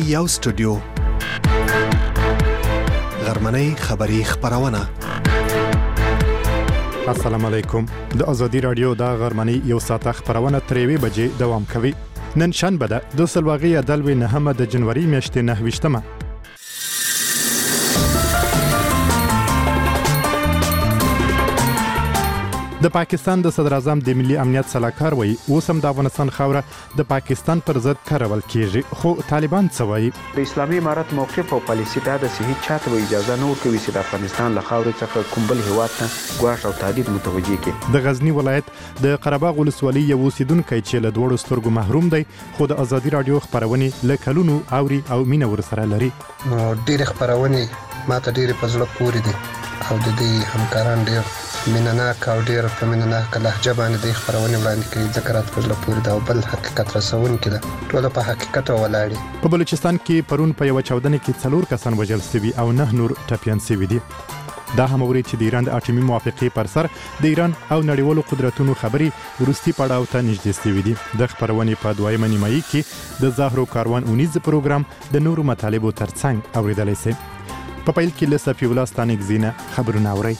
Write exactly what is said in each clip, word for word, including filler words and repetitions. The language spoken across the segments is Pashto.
یو سټوډیو غرمنۍ خبری خبرونه. السلام علیکم. د ازادي رادیو د غرمنۍ یو ساعت خبرونه تریوي بجې دوام کوي. نن شنبه ده د سلواغي عدالوي نهمه د جنوري میاشتې نه ویشتمه. د پاکستان د صدر اعظم د ملي امنیت سلاکار وایي اوس هم د افغانستان خاوره د پاکستان پر ضد کارول کیږي، خو طالبان څه وایي؟ د اسلامي امارت موقف او پالیسي دا د صحیح چاته اجازه نه ورکوي چې د افغانستان له خاورې څخه کوم بل هیواد ته ګواښ او تهدید متوجه کړي. د غزنی ولایت د قره باغ ولسوالۍ یو اوسیدونکی چې له دوړو سترګو محروم دی، خو د ازادي رادیو خبرونه له کلونو اوري او مینه ورسره لري. ډېر خبرونه ماته ډېر په زړه پورې دي او د دې همکاران ډېر مینناک او ډېر په مینناک لهجه باندې د خبرونه وړاندې کوي، ځکه راته په زړه پورې دا بل حقیقت رسونکي ده. ټول په حقیقت ولاړ. په بلوچستان کې پرون په یو چاودنه کې څلور کسان وژل شوي او نه نور ټپیان شوي دي. دا هم اوري چې د ایران د اټومي موافقې پر سر د ایران او نړیوالو قدرتونو خبري وروستي پړاو ته نږدې شوي دي. د خبرونې په دویمه نیمایي کې د زهرو کاروان اونیز پروګرام د نورو مطالبو ترڅنګ اوریدلی شي. په پیل کې له صفي الله ستانک زینه خبرونه اورئ.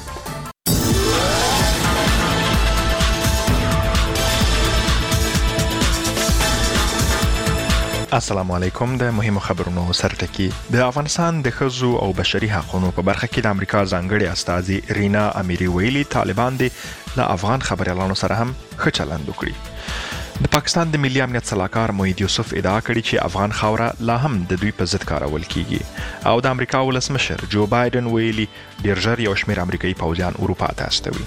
السلام علیکم. د مهمو خبرونو سرټکی. د افغانستان د ښځو او بشري حقوقو په برخه کې د امریکا ځانګړي استازي رینا امیری ویلي طالبان د له افغان خبريالانو سره هم ښه چلند وکړي. د پاکستان د ملي امنیت سلاکار موحد یوسف ادعا کړې چې افغان خاوره لا هم د دوی په ضد کارول کیږي او د امریکا ولسمشر جو بایدن ویلي ډیر ژر یو شمېر امریکایي پوځیان اروپا ته استوي.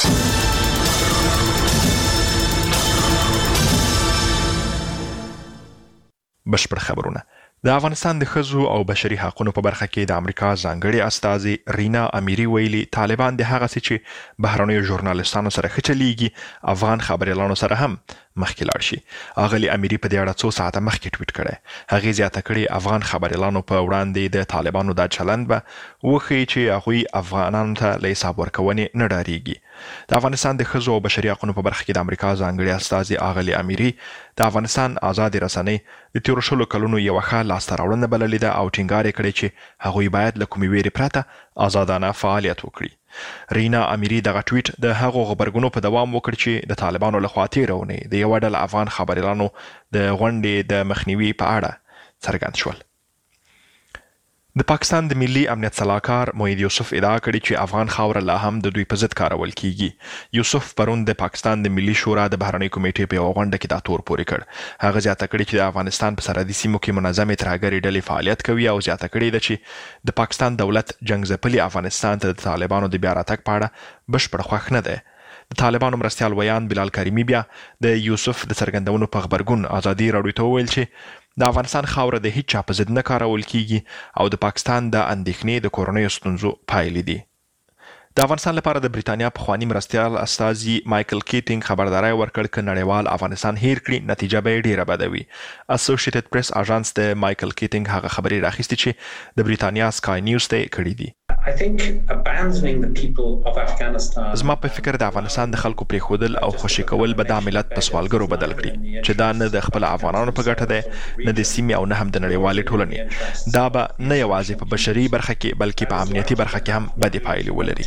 بشپړ خبرونه. د افغانستان د ښځو او بشري حقوقو په برخه کې د امریکا ځانګړي استازي رینا امیری ویلي طالبان د هغه څه چې بهرنیو ژورنالیستانو سره ښه چلیږي افغان خبريالانو سره هم مخکې لاړ شي. اغلی امیری په دې اړه څو ساعته مخکې ټویټ کړی. هغې زیاته کړې افغان خبريالانو په وړاندې د طالبانو دا چلند به وښیي چې هغوی افغانانو ته له حساب ورکونې نه ډارېږي. د افغانستان د ښځو او بشري حقوقو په برخه کې د امریکا ځانګړي استازي اغلی امیری د افغانستان آزادې رسنۍ د تیرو شلو کلونو یوه ښه لاسته راوړنه بللې ده او ټینګار یې کړی چې هغوی باید له کومې ویرې پرته آزادانه فعالیت وکړي. رینا امیری دغه ټویټ د هغو غبرګونو په دوام وکړ چې د طالبانو لخوا تېره اونۍ د یوه ډله افغان خبريالانو د غونډې د مخنیوي په اړه څرګند شول. د پاکستان د ملي امنیت سلاکار موحد یوسف ادعا کړې چې افغان خاوره لا هم د دوی په ضد کارول کیږي. یوسف پرون د پاکستان د ملي شورا د بهرنۍ کمیټې په یوه غونډه کې دا تور پورې کړ. هغه زیاته کړې چې د افغانستان په سرحدي سیمو کې منظمې ترهګرې ډلې فعالیت کوي او زیاته کړې ده چې د پاکستان دولت جنګ ځپلي افغانستان ته د طالبانو د بیا راتګ په اړه بشپړ خوښ نه دی. د طالبانو مرستیال ویان بلال کریمي بیا د یوسف د څرګندونو په غبرګون ازادي راډیو ته وویل چې د افغانستان خاوره د هیڅ چا په ضد نه کارول کیږي او د پاکستان د اندېښنې د کورنیو ستونزو پایلې دي. د افغانستان لپاره د بریتانیا پخواني مرستیال استازي مایکل کیټینګ خبرداري ورکړ چې نړیوال افغانستان هیر کړي نتیجه به ډیره بده وي. اسوسییټډ پریس اژانس د مایکل کیټینګ هغه خبري راخیستې چې د بریتانیا سکای نیوز ته کړي دي. I think abandoning the people of Afghanistan زما په فکر د افغانستان د خلکو پریښودل او خوشي کول به دا ملت په سوالګرو بدل کړي چې دا نه د خپل افغانانو په ګټه ده نه د سیمې او نه هم د نړیوالې ټولنې. دا به نه یوازې په بشري برخه کې بلکې په امنیتي برخه کې هم بدې پایلې ولري.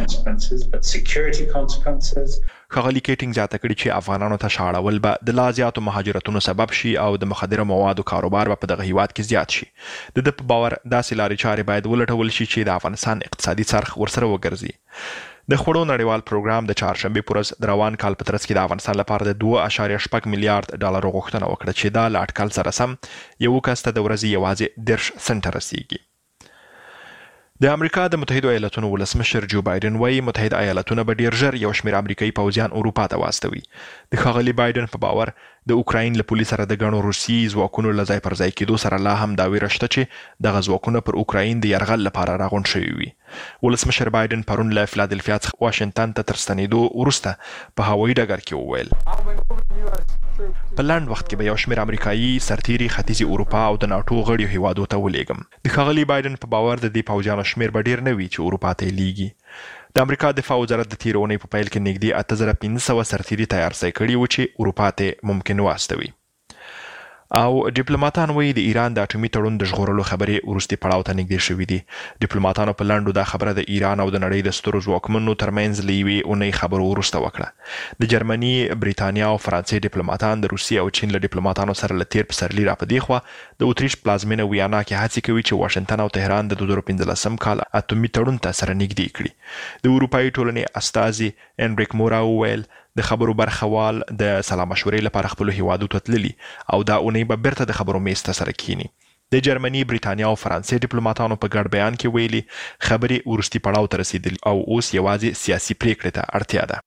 ښاغلي کیټینګ زیاته کړې چې افغانانو ته شاړول به د لا زیاتو مهاجرتونو سبب شي او د مخدره موادو کاروبار به په دغه هیواد کې زیات شي. د ده په باور داسې لارې چارې باید ولټول شي چې د افغانستان اقتصادي څرخ ورسره وګرځي. د خوړو نړیوال پروګرام د چهارشنبې په ورځ د روان کال په ترڅ کې د افغانستان لپاره د دوه اعشاریه شپږ میلیارډ ډالرو غوښتنه وکړه چې دا له اټکل سره سم یو کس ته د ورځې یوازې دېرش سنټه رسیږي. د امریکا د متحده ایالاتونو ولسمشر جو بایدن وایي متحده ایالاتونه به ډیر ژر یو شمېر امریکایي پوځیان اروپا ته واستوي. د ښاغلي بایدن په باور د اوکراین له پولې سره د ګڼو روسي ځواکونو له ځای پر ځای کېدو سره لا هم دا ویره شته چې دغه ځواکونه پر اوکراین د یرغل لپاره راغونډ شوي وي. ولسمشر بایدن پرون له فلادلفیا څخه واشنګټن ته تر ستنېدو وروسته په هوایي ډګر کې وویل په لنډ وخت کې به یو شمېر امریکایي سرتیري ختیځې اروپا او د ناټو غړیو هیوادو ته ولېږم. د ښاغلي بایدن په باور د دې پوځیانو شمېر به ډېر نه وي چې اروپا ته یې لیږي. د امریکا دفاع وزارت د تېرې اونۍ په پیل کې نږدې اته زره پنځه سوه سرتیري تیار ځای کړي وو چې اروپا ته ممکن واستوي. او ډیپلوماټان وایي د ایران د اټومي تړون د ژغورلو خبرې وروستي پړاو ته نږدې شوې دي. ډیپلوماټانو په لنډو دا خبره د ایران او د نړۍ د سترو ځواکمنو ترمنځ له یوې اونۍ خبرو وروسته وکړه. د جرمني، بریتانیا او فرانسې ډیپلوماټان د روسیې او چین له ډیپلوماټانو سره له تیر پسرلي را په دې خوا د اتریش پلازمینه ویانا کې هڅې کوي چې واشنګټن او تهران د دوه زره پنځلسم کال اټومي تړون ته سره نږدې کړي. د اروپایي ټولنې استازي انریک مورا وویل د خبرو برخوال د سلا مشورې لپاره خپل هیوادو ته تللي او دا اونۍ به بیرته د خبرو میز ته سره کینی. د جرمني، بریتانیا او فرانسې ډیپلوماټانو په ګډ بیان کې ویلي خبرې وروستي پړاو ته رسیدلي او اوس یوازې سیاسي پریکړې ته اړتیا ده.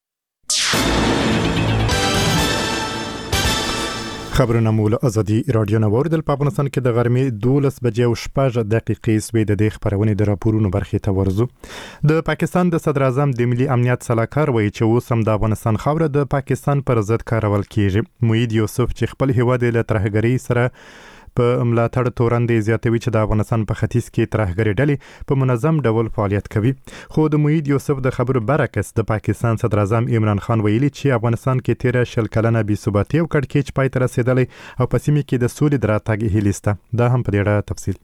خبرونه مو له ازادي رادیو نه واوریدل. په افغانستان کې د غرمې دولس بجې او شپږ دقیقې سوې د دې خبرونې د راپورونو برخې ته ورځو. د پاکستان د صدر اعظم د ملي امنیت سلاکار وایي چې اوس هم د افغانستان خاوره د پاکستان پر ضد کارول کیږي. موحید یوسف چې خپل هیواد له ترهګرۍ سره په ملاتړ تورندې زیاتوي چې د افغانستان په ختیځ کې ترهګري ډلې په منظم ډول فعالیت کوي. خو د موحید یوسف د خبرو برعکس د پاکستان صدر اعظم عمران خان ویلي چې افغانستان کې تیره شل کلنه بې ثباتي او کړکېچ پای ته رسیدلی او په سیمه کې د سولې د راتګ هیلې شته. دا هم په دې اړه تفصیل.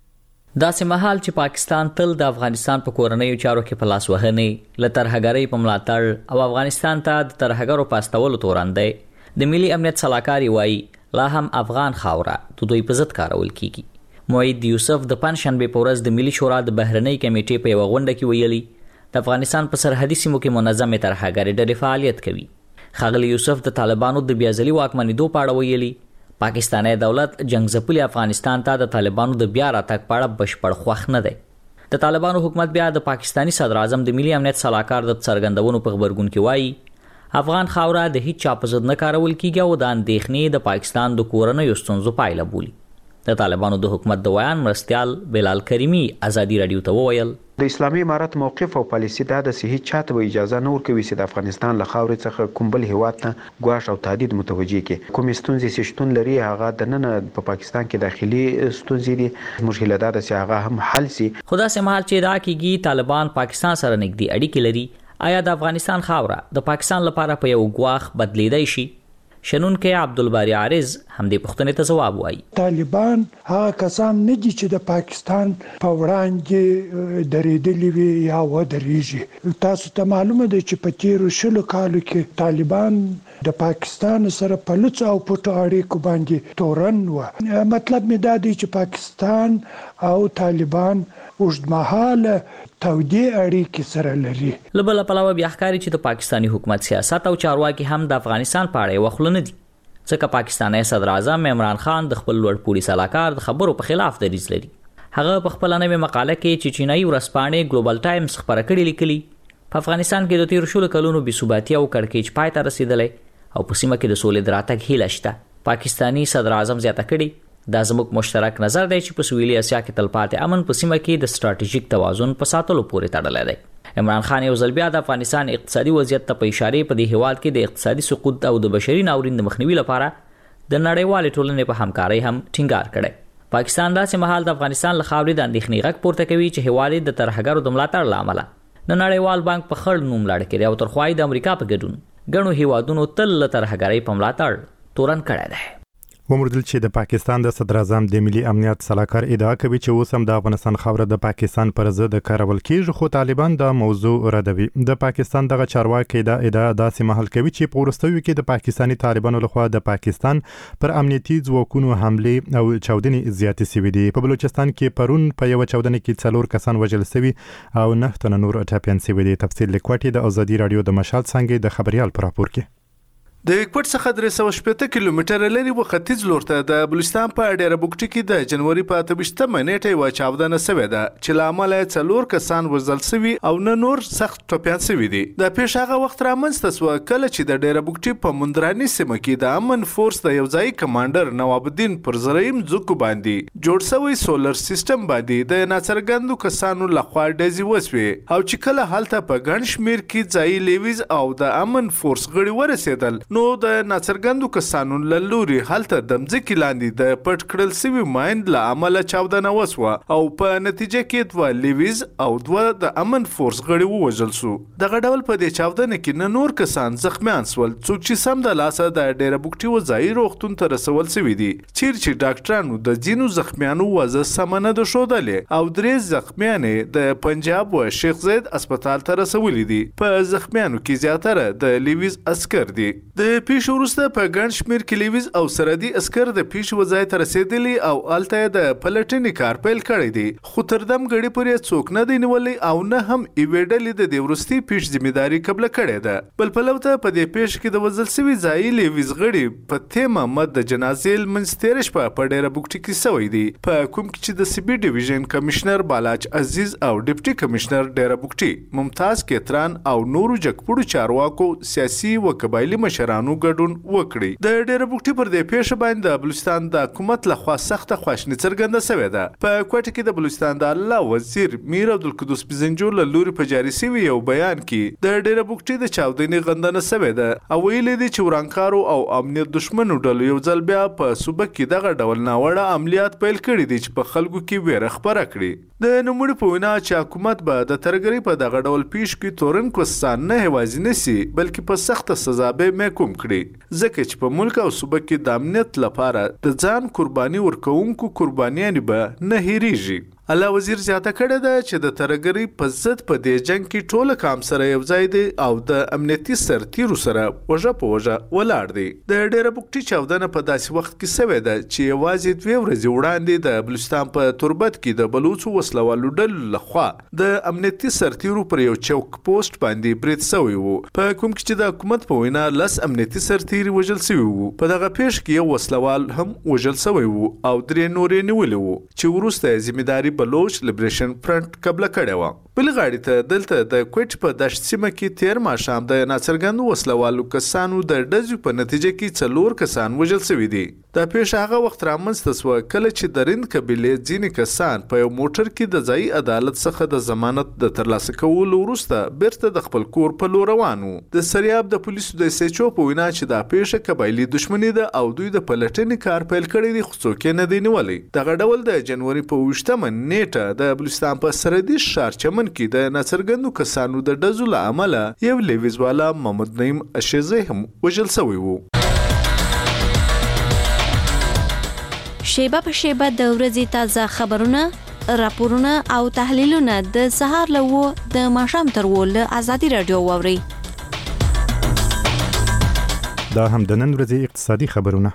داسې مهال چې پاکستان تل د افغانستان په کورنیو چارو کې په لاس وهنې له ترهګرۍ په ملاتړ او افغانستان ته د ترهګرو په استولو تورندې د ملي امنیت سلاکار وایي لا هم افغان خاوره د دوی په ضد کارول کیږي. موحید یوسف د پنځشنبه په ورځ د ملي شورا د بهرنۍ کمیټې په یو غونډه کې ویلي د افغانستان په سرحدي سیمو کې منظمه ترهګرۍ ډلې فعالیت کوي. ښاغلی یوسف د طالبانو د بیا ځلي واکمنېدو په اړه ویلي پاکستاني دولت جنگ ځپلي افغانستان ته د طالبانو د بیا راتګ په اړه بشپړ خوښ نه دی. د طالبانو حکومت بیا د پاکستانی صدر اعظم د ملي امنیت سلاکار د څرګندونو په خبرګون کې وایي افغان خاوره د هیڅ چا په ضد نه کارول کیږي او د اندېښنې د پاکستان د کورنیو ستونزو پایله بولي. د طالبانو د حکومت د ویان مرستیال بلال کریمی ازادي رادیو ته وویل د اسلامي امارت موقف او پالیسي دا د صحیح چاته و اجازه نه ورکوي چې د افغانستان له خاورې څخه کوم بل هیواد ته ګواښ او تهدید متوجي کړي. کوم ستونزې چې شتون لري هغه د نن په پاکستان کې داخلي ستونزې دي. مشکل دا ده چې هغه هم حل شي. خدا سه مهال چې دا کیږي طالبان پاکستان سره نږدې اړیکې لري. آیا د افغانستان خاوره د پاکستان لپاره په یو ګواښ بدلیدای شي؟ شنونکي عبدالباری عارض هم دې پوښتنې ته ځواب وایي. طالبان هغه کسان نه دي چې د پاکستان په وړاندې درېدلي وي یا ودرېږي. تاسو ته معلومه ده چې په تیرو شلو کالو کې طالبان د پاکستان سره په لڅ او پټو اړیکو باندې تورن و. مطلب مې دا دی چې پاکستان او طالبان اوږدمهاله تودې اړیکې سره لري. له بله پلوه بیا ښکاري چې د پاکستاني حکومت سیاست او چارواکي هم د افغانستان په اړه وخت نه دي. ځکه پاکستاني صدر اعظم عمران خان د خپل لوړ پوړي سلاکار د خبرو په خلاف دریځ لري. هغه په خپل نوې مقاله کې چې چینایي ورځپاڼې ګلوبل ټایمز خبره کړې لیکلي په افغانستان کې د تیر شلو کلونو بې ثباتي او کړکېچ پای ته رسیدلی او په سیمه کې د سولې د راتګ هیله شته. پاکستاني صدر اعظم زیاته کړې دا زموږ مشترک نظر دی چې په سویلي اسیا کې تلپاتې امن په سیمه کې د ستراتیژیک توازن په ساتلو پورې تړلی دی. عمران خان یو ځل بیا د افغانستان اقتصادي وضعیت ته په اشارې په دې هیواد کې د اقتصادي سقوط او د بشري ناورین د مخنیوي لپاره د نړیوالې ټولنې په همکارۍ هم ټینګار کړی. پاکستان داسې مهال د افغانستان له خاورې د اندېښنې غږ پورته کوي چې هیواد یې د ترهګرو د ملاتړ له امله د نړیوال بانک په خړ نوم لاړ کړی او تر خوا یې د امریکا په ګډون ګڼو هیوادونو تل له ترهګرۍ په ملاتړ تورن کړی دی. ومردل چې د پاکستان د صدر اعظم د ملي امنیت سلاکار ادعا کوي چې اوس هم د افغانستان خاوره د پاکستان پر ضد کارول کیږي خو طالبان دا موضوع ردوي. د پاکستان دغه چارواکي دا ادعا داسې مهال کوي چې په وروستیو کې د پاکستاني طالبانو لخوا د پاکستان پر امنیتي ځواکونو حمله او چاودنې زیاتې شوې دي. په بلوچستان کې پرون په یو چاودنه کې څلور کسان وژل شوي او نه تنه نور ټاپیان شوي دي. تفصیل لیکوټي د ازادي رادیو د مشال څنګه د خبريال پر راپور کې د کوټ څخه درې سوه شپېته کیلومتره لري و ختیځ لور ته د بلوچستان په ډېره بوکټي کې د جنوري په اته ویشتمه نیټه یوه چاودنه سوې ده چې له امله یې څلور کسان وژل سوي او نه نور سخت ټپیان سوي دي. د پیښه هغه وخت رامنځته سوه کله چې د ډېره بوکټي په مندراني سیمه کې د امن فورس د یو ځایي کمانډر نواب الدین پر زرعیم ځمکو باندې جوړ سوی سولر سیسټم باندې د ناڅرګندو کسانو لخوا ډزې وسوې او چې کله هلته په ګڼ شمېر کې ځایي لیویز او د امن فورس غړي ورسېدل نو د ناڅرګندو کسانو له لوري هلته د مځکې لاندې د پټ کړل سوي ماین له امله چاودنه وسوه او په نتیجه کې دوه لیویز او دوه د امن فورس غړي ووژل سو. دغه ډول په دې چاودنه کې نه نور کسان زخمیان سول څوک چې سم د لاسه د ډیره بوکټي وځای روغتون ته رسول سوي دي چیرې چې ډاکټرانو د ځینو زخمیانو وضع سمه نه ده ښودلې او درې زخمیانې د پنجاب و شیخ زید اسپتال ته رسولي دي. په زخمیانو کې زیاتره د لیویز اسکر دي. د پیښې وروسته په ګڼ شمېر کې لیویز او سرحدي اسکر د پیښې وځای ته رسېدلي او هلته یې د پلټنې کار پیل کړی دی خو تر دم ګړي پورې څوک نه دی نیولی او نه هم یوې ډلې د دې وروستي پیښې ذمهداري قبله کړې ده. بل پلو ته په دې پیښه کې د وژل سوي ځایي لیویز غړي په تیم محمد د جنازې لمونځ تېره شپه په ډیره بوکټي کې سوی دی په کوم کې چې د سی بي ډیویژن کمشنر بالاچ عزیز او ډیپټي کمشنر ډیره بوکټي ممتاز کیتران او نورو جګپوړو چارواکو سیاسي و قبایلي مشرانو ګډون وکړي. د ډیره بوکټي پر دې پیښه باندې د بلوچستان د حکومت لخوا سخته خواشیني څرګنده سوې ده. په کوټه کې د بلوچستان د الله وزیر میر عبدالقدوس پزنجو له لوري په جاري سوي یو بیان کې د ډیره بوکټي د چاودنې غندنه سوې ده او ویلي دي چې ورانکارو او امنیت دشمنو ډلو یو ځل بیا په صوبه کې دغه ډول ناوړه عملیات پیل کړي دي چې په خلکو کې ویره خپره کړي. د نوموړي په وینا چې حکومت به د ترګرۍ په دغه ډول پیښ کې تورن کسان نه هوازي نسی بلکې په سخته سزا به محکوم کړي ځکه چې په ملک او صوبه کې د امنیت لپاره د ځان قرباني ورکوونکو قربانیانې به نه هیریږي. الله وزیر زیاته کړې ده چې د ترګرۍ په ضد په دې جنگ کې ټوله قام سره یو ځای دی او د امنیتي سرتیرو سره وژه په وژه ولاړ دی. د ډیره بوکټي چاودنه په داسې وخت کې سوې ده چې یوازې دوې ورځې وړاندې د بلوچستان په توربت کې د بلوڅو وسلوالو ډلو لخوا د امنیتي سرتیرو پر یو چوک پوسټ باندې برید سوی وو په کوم کې چې د حکومت په وینا لس امنیتي سرتیري وژل سوي وو. په دغه پیښه کې یو وسلوال هم وژل سوی وو او درې نورې نیولې وو چې وروسته یې ذمهداري بلوچ لیبریشن فرنٹ قبله کړې وه. بل غاړې ته دلته د کوټ په دشت سیمه کې تیر ماښام د ناڅرګندو وسلوالو کسانو د ډزو په نتیجه کې څلور کسان وژل سوي دي. دا پیښه هغه وخت رامنځته سوه کله چې د رند قبیلې ځینې کسان په یو موټر کې د ځایي عدالت څخه د ضمانت د ترلاسه کولو وروسته بیرته د خپل کور په لور روان وو. د سریاب د پولیسو د اس ایچ او په وینا چې دا پیښه قبایلي دښمني ده او دوی د پلټنې کار پیل کړی دی خو څوک یې نه دی نیولی. دغه ډول د جنوري په اوویشتمه نیټه د بلوچستان په سرحدي ښار چمن کې د ناڅرګندو کسانو د ډزو له امله یو لیویز والا محمد نعیم اشیزی هم وژل سوی وو. شیبه په شیبه د ورځې تازه خبرونه، راپورونه او تحلیلونه د سهار له وو د ماښام تر وو له ازادي رادیو واورئ. دا هم د نن ورځې اقتصادي خبرونه.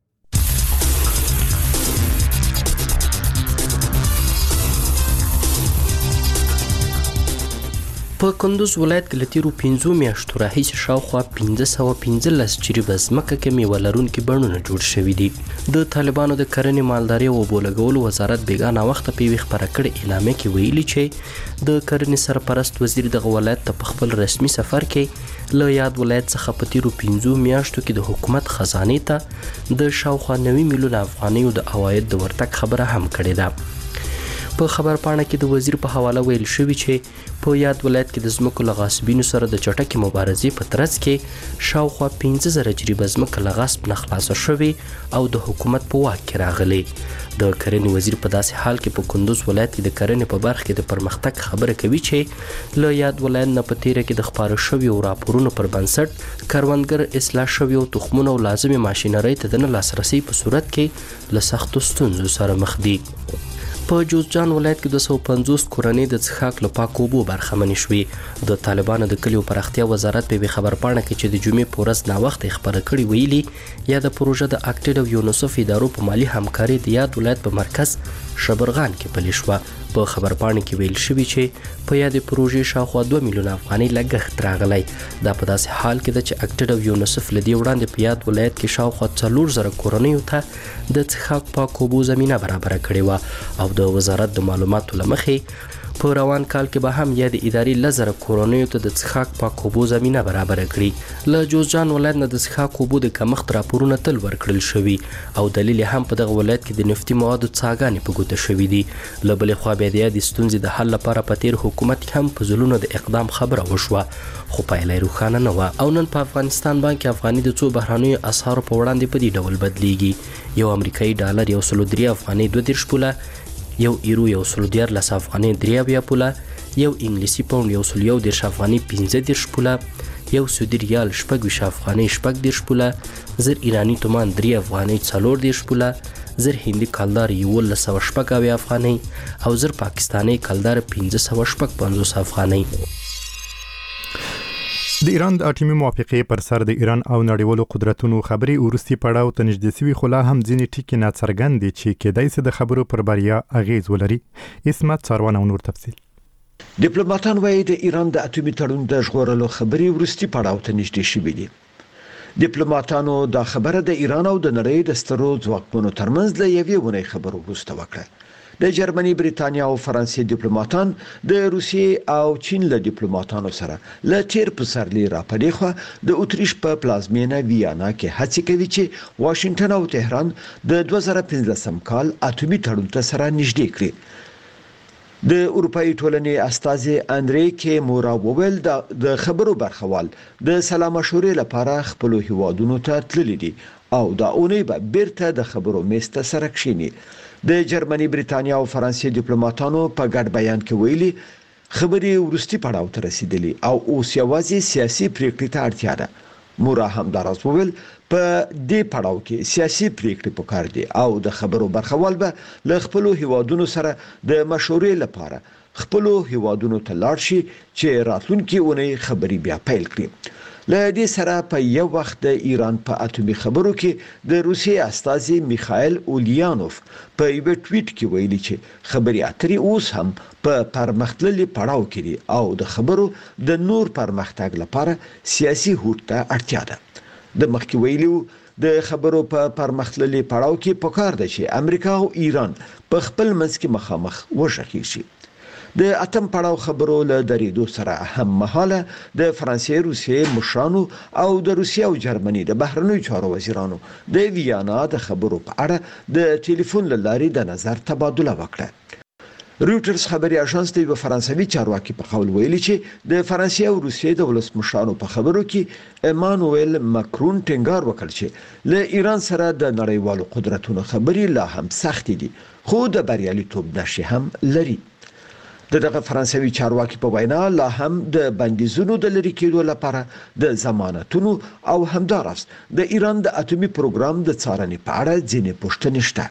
په کندوز ولایت کې له تیرو پنځو میاشتو راهیسې شاوخوا پنځه سوه پنځلس جریبه ځمکه کې میوه لرونکي بڼونه جوړ شوي دي. د طالبانو د کرنې، مالدارۍ او اوبو لګولو وزارت بېګا ناوخته په یوې خپره کړې اعلامیه کې ویلي چې د کرنې سرپرست وزیر دغه ولایت ته په خپل رسمي سفر کې له یاد ولایت څخه په تیرو پنځو میاشتو کې د حکومت خزانې ته د شاوخوا نوي میلیونه افغانیو د عواید د ورتګ خبره هم کړې ده. په خبرپاڼه کې د وزیر په حواله ویل شوي چې په یاد ولایت کې د ځمکو له غاصبینو سره د چټکې مبارزې په ترڅ کې شاوخوا پنځه زره جریبه ځمکه له غصب نه خلاصه شوې او د حکومت په واک کې راغلې. د کرنې وزیر په داسې حال کې په کندوز ولایت کې د کرنې په برخه کې د پرمختګ خبره کوي چې له یاد ولایت نه په تیره کې د خپاره شویو راپورونو پر بنسټ کروندګر اصلاح شویو تخمونو او لازمي ماشینرۍ ته د نه لاسرسي په صورت کې له سختو ستونزو سره مخ دي. په جوزجان ولایت کې دوه سوه پنځوس کورنۍ د څښاک له پاکو اوبو برخمنې شوې. د طالبانو د کلیو پراختیا وزارت په یوې خبرپاڼه کې چې د جمعې په ورځ ناوخته یې خپره کړې ویلي یا د پروژه د اکټډ او یونیسف ادارو په مالي همکاري د یاد ولایت په مرکز شبرغان کې پلې شوه. په خبرپاڼه کې ویل شوي چې په یادې پروژې شاوخوا دوه میلیونه افغانۍ لګښت راغلی. دا په داسې حال کې ده چې اکټډ او یونیسف له دې وړاندې په یاد ولایت کې شاوخوا څلور زره کورنیو ته د څښاک پاکو اوبو زمینه برابره کړې وه او د وزارت د معلوماتو له مخې په روان کال کې به هم یا د ادارې لزر کورونیو ته د څښاک پاک اوبو زمينه برابر کړي. له جوزجان ولایت نه د څښاک اوبو د کمښت راپورونه تل ورکړل شوي او دلیل هم په دغه ولایت کې د نفتي موادو څاګانې په ګوته شوي دي. له بلې خوا بیا د یادې ستونزې د حل لپاره په تیر حکومت هم په ځلونو د اقدام خبره وشوه خو پایله یې روښانه نه وه او نن په افغانستان باندې افغاني د څو بهرنیو اسعارو په وړاندې په دې ډول بدلیږي. یو امریکایي ډالر یو سلو درې افغانۍ دوه دېرش پوله، یو ایرو یو سلو دیارلس افغانۍ درې اویا پوله، یو انګلیسي پاونډ یو سلو یو دېرش افغانۍ پنځه دېرش پوله، یو سعودي ریال شپږ ویشت افغانۍ شپږ دېرش پوله، زر ایراني تومان درې افغانۍ څلور دېرش پوله، زر هندي کلدار یولس سوه شپږ اویا افغانۍ او زر پاکستاني کلدار پنځه سوه شپږ پنځوس افغانۍ. د ایران د اټومي موافقې پر سر د ایران او نړیوالو قدرتونو خبرې وروستي پړاو ته نږدې سوي خو لا هم ځینې ټکي ناڅرګند دي چې کېدای سي د خبرو پر بریا اغیز ولري. اسمت څارونه او نور تفصیل. ډیپلوماټان وايي د ایران د اټومي تړون د ژغورلو خبرې وروستي پړاو ته نږدې شوي دي. ډیپلوماټانو دا خبره د ایران او د نړۍ د سترو ځواکمنو ترمنځ له یوې ونې خبرو وروسته وکړه. د جرمني، بریتانیا او فرانسې ډیپلوماټان د روسیې او چین له ډیپلوماټانو سره له تیر پسرلي را پدې خو د اتریش په پلازمینه ویانا کې هڅې کوي چې واشنگټن او تهران د دوه زره پنځلسم کال اټومي تړون ته سره نږدې کړي. د اروپאי ټولنې استازي اندرې کې مورا وویل د خبرو برخوال د سلام مشورې لپاره خپل هیوادونو ته تللي دي او دا اونۍ به بیرته د خبرو میز ته سره کښیني. د جرمني، بریتانیا او فرانسې ډیپلوماټانو په ګډ بیان کې ویلي خبرې ورستي پړاو ته رسیدلي او اوس یوازې سیاسي پریکړې ته اړتیا ده. مورا همداراز وویل په دې پړاو کې سیاسي پریکړې پکار دي او د خبرو برخوال به له خپل هیوادونو سره د مشورې لپاره خپل هیوادونو ته لاړ شي چې راتلونکي اونۍ خبرې بیا پیل کړي. له دې سره په یو وخت د ایران په اټومي خبرو کې د روسیې استازي میخائیل اولیانوف په یو ټویټ کې ویلي چې خبري اترې اوس هم په پرمختللي پړاو کې دي او د خبرو د نور پرمختګ لپاره سیاسي هوډ ته اړتیا ده. د مخکې ویلو د خبرو په پرمختللي پړاو کې پکار ده چې امریکا او ایران په خپل منځ کې مخامخ وشخي شي. د اتم پړاو خبرو له درېدو سره هم مهاله د فرانسې، روسیې مشرانو او د روسیې او جرمني د بهرنیو چارو وزیرانو د ویانا د خبرو په اړه د ټلیفون له لارې د نظر تبادله وکړه. رویټرز خبري اژانس د یو فرانسوي چارواکي په قول ویلي چې د فرانسې او روسیې د ولسمشرانو په خبرو کې ایمانوئل ماکرون ټینګار وکړ چې له ایران سره د نړیوالو قدرتونو خبري لا هم سخت دي خو د بریالیتوب نښې هم لري. دغه فرانسوي چارواکي په وینا لا هم د بندیزونو د لري کېدو لپاره د ضمانتونو او همدارس د ایران د اټومي پروګرام د څارنې په اړه ځینې پوښتنې شته.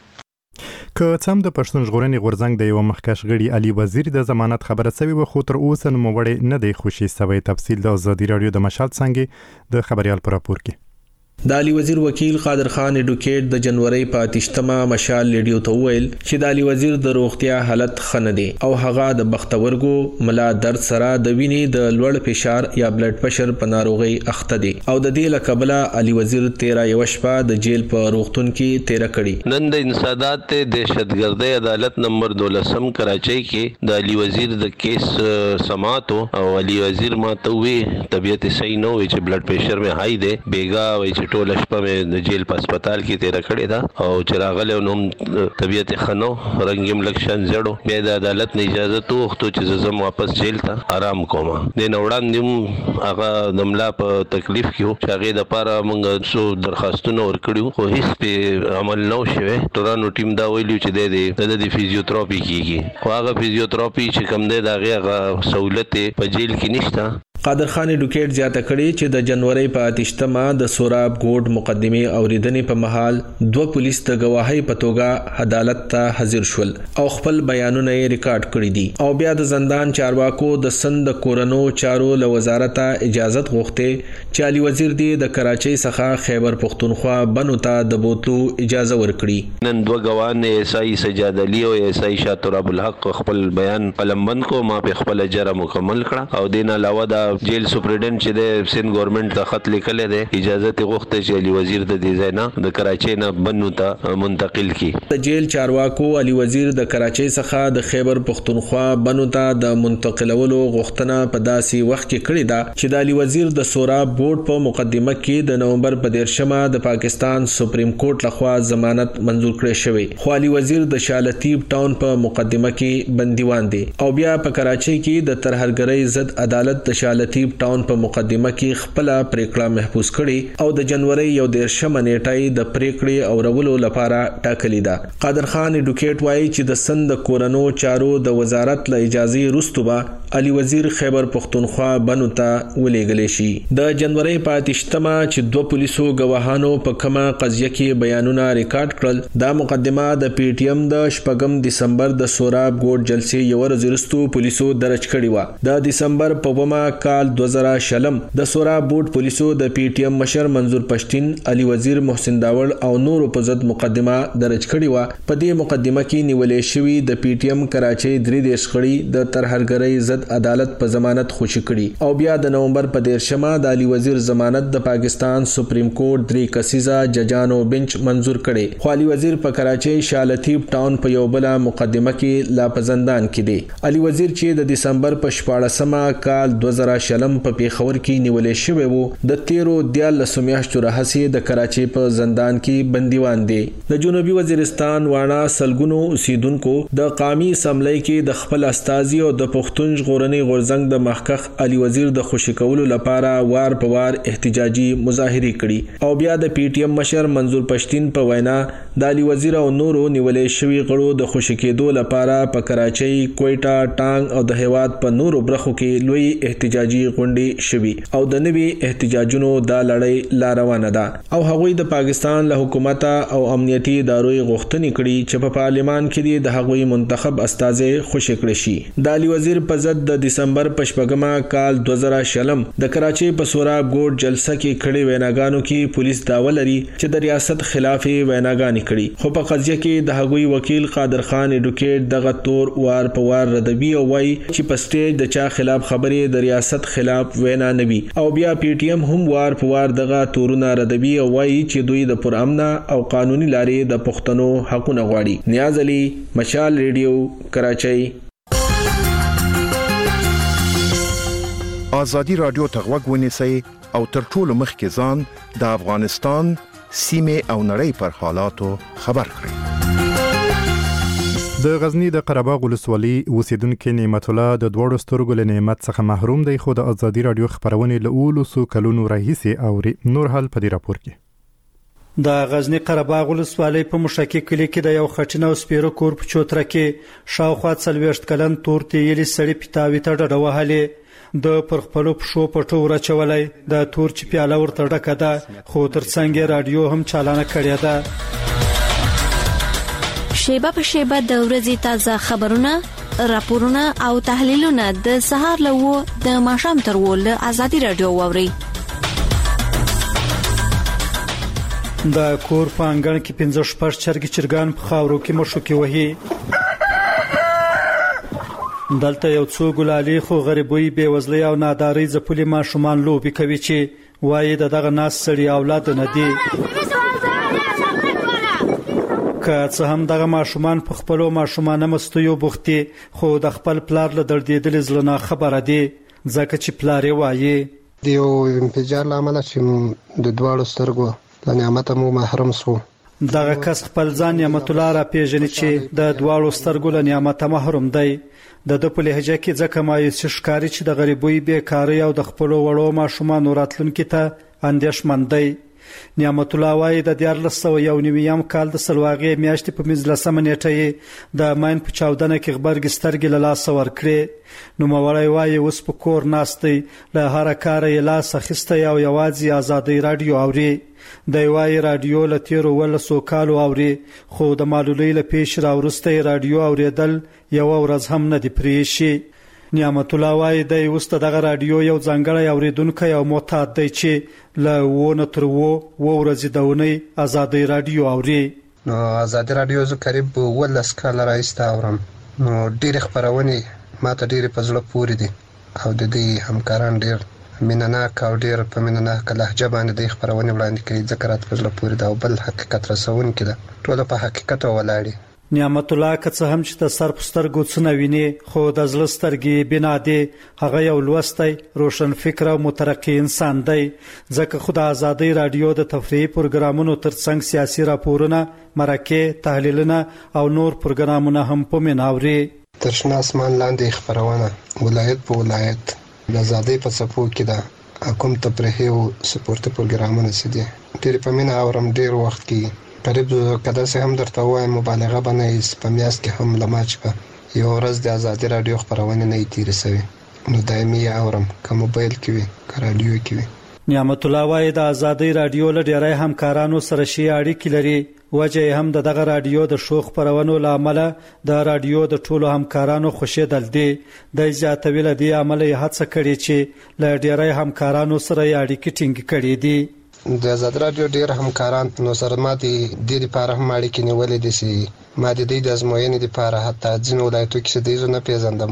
که څم د پښتون ژغورنې غورځنګ د یو مخکښ غړي علي وزیر د ضمانت خبره سوي و خو تر اوسه نوموړی نه دی خوشي سوی. تفصیل د ازادي رادیو د مشال څنګه د خبريال پر راپور کې. د علي وزیر وکیل قادر خان اډوکیټ د جنوري په اتشتمه مشال لیډیو ته ویل چې د علي وزیر د روغتیا حالت خنه دي او هغه د بختورګو ملا درد سره د وینې د لوړ فشار یا بلډ پريشر په ناروغي اخته دي او د دې لکبله علي وزیر تیرا یو شپه د جیل په روغتون کې تیر کړي. نن د انسداد دهشتګردۍ عدالت نمبر دولسم کراچۍ کې د علي وزیر د کیس سماعتو او علي وزیر ما ته وی طبيعت صحیح نه وي چې بلډ پريشر مې هاي دی بیګا وي چې ټول شپه مې د جیل په هسپتال کې تیر کړی دا او چې راغله نو طبيعت خنو رنگیم لکشن زړو بیا د عدالت نه اجازه توغتو چې زم واپس جیل ته آرام کوم. د نوړاندیم هغه دملا په تکلیف کې چې هغه د پاره موږ سو درخواستونه ورکړیو خو هیڅ په عمل نه شوه. تورانو ټیم دا ویلو چې د د فزیوتراپي کیږي خو هغه فزیوتراپي چې کوم دی دا هغه سہولت په جیل کې نشته. قادر خان اډوکیټ زیاته کړي چې د جنوري په اتشتمه د سوراب ګوډ مقدمه اوریدنې په محل دوه پولیس د گواهی په توګه عدالت ته حاضر شول او خپل بیانونه یې ریکارډ کړي دي او بیا د زندان چارواکو د سند کورونو چارو له وزارت اجازه غوښته چې علي وزیر دی د کراچۍ څخه خیبر پختونخوا بنو ته د بوتلو اجازه ورکړي. نن دوه ګواهان ایسای سجاد علي او ایسای شاطر ابو الحق خپل بیان قلمبند کو ما په خپل جره مکمل کړه او دین علاوه د جیل سپرډنټ چې د سند ګورنمنت ته خط لیکل دی اجازه ته غوښته چې علي وزیر د دې ځای نه د کراچۍ نه بنو ته منتقل کی. د جیل چارواکو علي وزیر د کراچۍ څخه د خیبر پختونخوا بنو ته د منتقلولو غوښتنه په داسې وخت کې کړې ده چې د علي وزیر د سوراب بورډ په مقدمه کې د نومبر په دیرشمه د پاکستان سپریم کورټ لخوا ضمانت منزور کړی شوی، خو علي وزیر د شالتیب ټاون په مقدمه کې بندیوان دی او بیا په کراچۍ کې د ترهرګرۍ ضد عدالت د شالتیب ټاون په مقدمه کې خپل پریکړه محفوظ کړي او د جنوري یو دیرشمه نیټه د پریکړې اورولو لپاره ټاکلې ده. قادر خان اډوکیټ وایي چې د سند کورنو چارو د وزارت له اجازه وروسته به علي وزیر خیبر پختونخوا بنو ته ولېږلی شي. د جنوري په اتشتمه چې دوه پولیسو ګواهانو په کومه قضیه کې بیانونه ریکارډ کړل، دا مقدمه د پی ټی ایم د شپږم دسمبر د سوراب ګوټ جلسې یو ورځ وروسته پولیسو درج کړې و. د دسمبر په اوومه کال دوه زره شلم د سوراب ګوټ پولیسو د پی ټی ایم مشر منظور پښتين، علي وزیر محسن داوړ او نورو په ضد مقدمه درج کړې و. په دې مقدمه کې نیولې شوی د پی ټی ایم کراچۍ درې دیش غړي د ترهرګرۍ ضد عدالت په ضمانت خوشي کړي او بیا د نومبر په دیرشمه د علي وزیر ضمانت د پاکستان سپریم کورټ درې کسیزه ججانو بنچ منزور کړي، خو علي وزیر په کراچۍ شالتیب ټاون په یو بل مقدمه کې لا په زندان کې دی. علي وزیر چې د دسمبر په شپاړسمه کال دوه زره شلم په پیښور کې نیولې شوی وو، د تیرو دیارلسو میاشتو راهیسې د کراچۍ په زندان کې بندیوان دی. د جنوبي وزیرستان وانا سلګونو اوسیدونکو د قومي اسمبلی کې د خپل استازي او د پښتون ژغورنې غورځنګ د مخکخ علي وزیر د خوشی کولو لپاره وار په وار احتجاجي مظاهرې کړي او بیا د پی ټی ایم مشر منظور پښتين په وینا د علي وزیر او نورو نیولې شوی غړو د خوشی کېدو لپاره په کراچۍ، کوئټه، ټانګ او د هیواد په نورو برخو کې لوی احتجاجي غونډې شوي او د نوي احتجاجونو دا لړۍ لا روانه ده او هغوی د پاکستان له حکومت او امنیتي ادارو غوښتنې کړي چې په پارلیمان کې د هغوی منتخب استازي خوشی کړي شي. د علي وزیر په ضد د دسمبر په شپږمه کال دوه زره شلم د کراچۍ په سوراب ګوټ جلسه کې کړي ویناګانو کې پولیس داوا لري چې د ریاست خلاف ویناګانې کړي، خو په قضیه کې د هغوی وکیل قادر خان اډوکیټ دغه تور وار په وار ردوي او وایي چې په سټیج د چا خلاف خبرې د ریاست خلاف وینا نه وي او بیا پی ټی ایم هم وار په وار دغه تورونه ردوي او وایي چې دوی د پرامنه او قانوني لارې د پښتنو حقونه غواړي. نیاز علي، مشال ریډیو، کراچۍ. آزادی رادیو ته غوږ ونیسئ او تر ټولو مخکې ځان د افغانستان سیمې او نړۍ پر حالاتو خبر کړئ. د غزنی د قرهباغ ولسوالۍ اوسیدونکو نعمت الله د دوړو سترګو له نعمت څخه محروم دی، خو د آزادی رادیو خبرونه له اولسو کلونو راهیسې اوري. نور حال په دې راپور کې. د غزنی قرهباغ ولسوالۍ په مشکی کلی کې د یو خټین او سپیرو کور په چوتره کې شاوخوا څلوېښت کلن تور تیلي سړی پیتاوي ته ډډه وهلې، د پر خپلو پښو پټو ورچولای، د تور چې پیاله ورته ډکه ده، خو ترڅنګ رادیو هم چالانه کړې ده. شیبه په شیبه د ورځې تازه خبرونه، راپورونه او تحلیلونه د سهار له وو د ماښام تر وو له آزادي رادیو واوري. د کور په انګړ کې پنځه شپږ چرګ چرګان په خاورو کې مشوکي وهي. دلته یو څو ګلالي خو غریبوي بېوزلۍ او نادارۍ ځپلي ماشومان لوبې کوي چې وایي د دغه ناس سړي اولاد نه دي. که څه هم دغه ماشومان په خپلو ماشومانه مستیو بوخت دي، خو د خپل پلار له دردېدلې زړه نه خبره دي، ځکه چې پلار یې وایي د یو انفجار له امله چې د دواړو سترګو له نعمته مو محروم سو. دغه کس خپل ځان نعمت الله را پیژني چې د دواړو سترګو له نعمته محروم دی. د د په لهجه کې ځکه مایوسي ښکاري چې د غریبۍ، بیکارۍ او د خپلو وړو ماشومانو راتلونکي ته اندېښمن دی. نعمت الله وایي د دیارلس سوه یو نویم کال د سلواغې میاشتې په پنځلسمه نیټه یې د ماین په چاودنه کې غبرګې سترګې له لاسه ورکړې. نوموړی وایي اوس په کور ناست دی، له هره کاره یې لاس اخیستی او یوازې آزادۍ راډیو اوري. دی وایي راډیو له تیرو ولسو کالو اوري، خو د معلولۍ له پیښې راوروسته یې راډیو اوریدل یوه ورځ هم نه دي پرېښي. نعمت الله وایي دی اوس دغه راډیو یو ځانګړی اوریدونکی او معتاد دی چې له اووه نه تر اووه اووه ورځې د اونۍ ازادۍ راډیو اوري. نو ازادي راډیو زه قریب اوولس کاله راهیسې اورم. نو ډېرې خپرونې ما ته ډېرې په زړه پورې دي او د دې همکاران ډیر مینناک او ډیر په مینناک لهجه باندې د خبرونه وړاندې کړي ذکر رات فضل پوری دا بل حقیقت رسون کړه ټول په حقیقت ولاړی. نعمت الله که څه هم چې د سر په سترګو څه نه ویني خو د زړه سترګې بنا دی. هغه یو لوستی روشن فکر او مترقي انسان دی ځکه خو د ازادۍ رادیو د تفریحي پروګرامونو ترڅنګ سیاسي راپورونه، مرکې، تحلیلونه او نور پروګرامونه هم په مناوري. تر شنه اسمان لاندې خبرونه ولایت په ولایت د ازادۍ په صفو کې د کوم تفریحي او سپورتي پروګرامونه سي دي ډېر په مینه اورم. ډېر وخت کې قریب کده سه هم درته وایم مبالغه باندې په میاس کې هم لماچ په یو ورځ د ازادۍ رادیو خبرونه نه تیر سوي نو دایمي اورم کوم موبایل کې وي کراډیو کې وي. نعمت الله وايي د ازادۍ رادیو له ډیری همکارانو سره شي اړیکې لري. وجه هم دغه رادیو د شوخ پرونو لامل د رادیو د ټولو همکارانو خوشیدل دي. د زیاتوي له دې عمل یې هڅه کړې چې له ډیری همکارانو سره اړیکې ټینګ کړي دي. د آزاد رادیو ډیر همکاران نو سره ما دي د لپاره هم اړیکې نیولې دي چې ما د دې د ازموینې لپاره حتی ځینې ولایتو کې د زونه پیژندم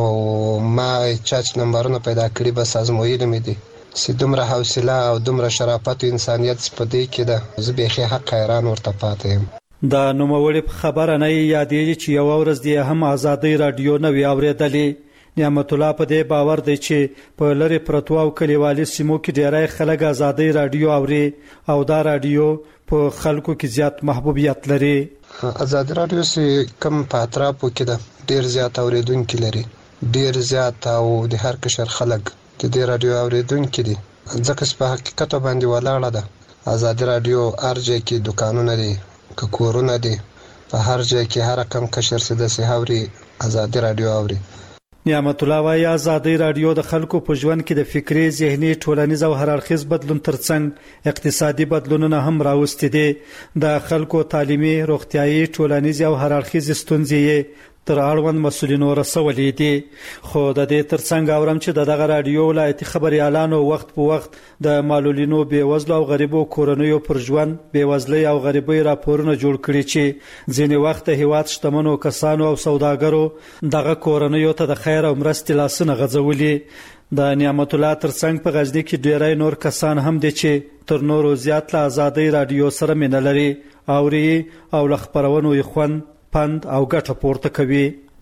او ما چاچ نمبرونه پیدا کړی بس ازموینې مې دي چې دومره حوصله او دومره شرافت او انسانیت په دې کې ده زه به حق حیران ورته پاتې یم. د نوموړي خبره نه یادېږي چې یو ورځ دی هم آزادۍ رادیو نه وی اورېدلې. نعمت الله په دې باور دی چې په لری پرتو او کلیوالي سیمو کې ډیری خلک ازادۍ رادیو اوري او دا رادیو په خلکو کې زیات محبوبیت لري. ازادۍ رادیو سي کم پاتراپو کې ده ډیر زیات اوریدونکو لري ډیر زیات او د هر قشر خلک د دې رادیو اوریدونکو دي ځکه په حقیقت باندې ولاړه ده. ازادۍ رادیو ارجه کې دکانونه دي کورونه دي په هر ځای کې هر کم قشر سده سي هوري ازادۍ رادیو اوري. نعمت الله وايي ازادۍ رادیو د خلکو په ژوند کې د فکری، ذهني، ټولنیز او هر اړخیز بدلون ترڅنګ اقتصادي بدلونونه هم راوستي دي. د خلکو تعلیمي، روغتيایي، ټولنیز او هر اړخیز ستونزې تر اړوند مسولینو رسولې دي. خو د دې ترڅنګ اورم چې دغه رادیو ولایتي خبريالانو وخت په وخت د معلولینو، بیوزلو او غریبو کورنیو پر ژوند، بیوزلۍ او غریبۍ راپورونه جوړ کړي چې ځینې وخت هیواد شتمنو کسانو او سوداګرو دغه کورنیو ته د خیر او مرستې لاسونه غځولي. د نعمت الله ترڅنګ په غزنی کې ډیری نور کسان هم دي چې تر نورو زیات له ازادۍ رادیو سره مینه لري، اوري او له خبرونو یې خوند پند او ګټه پورته کوي.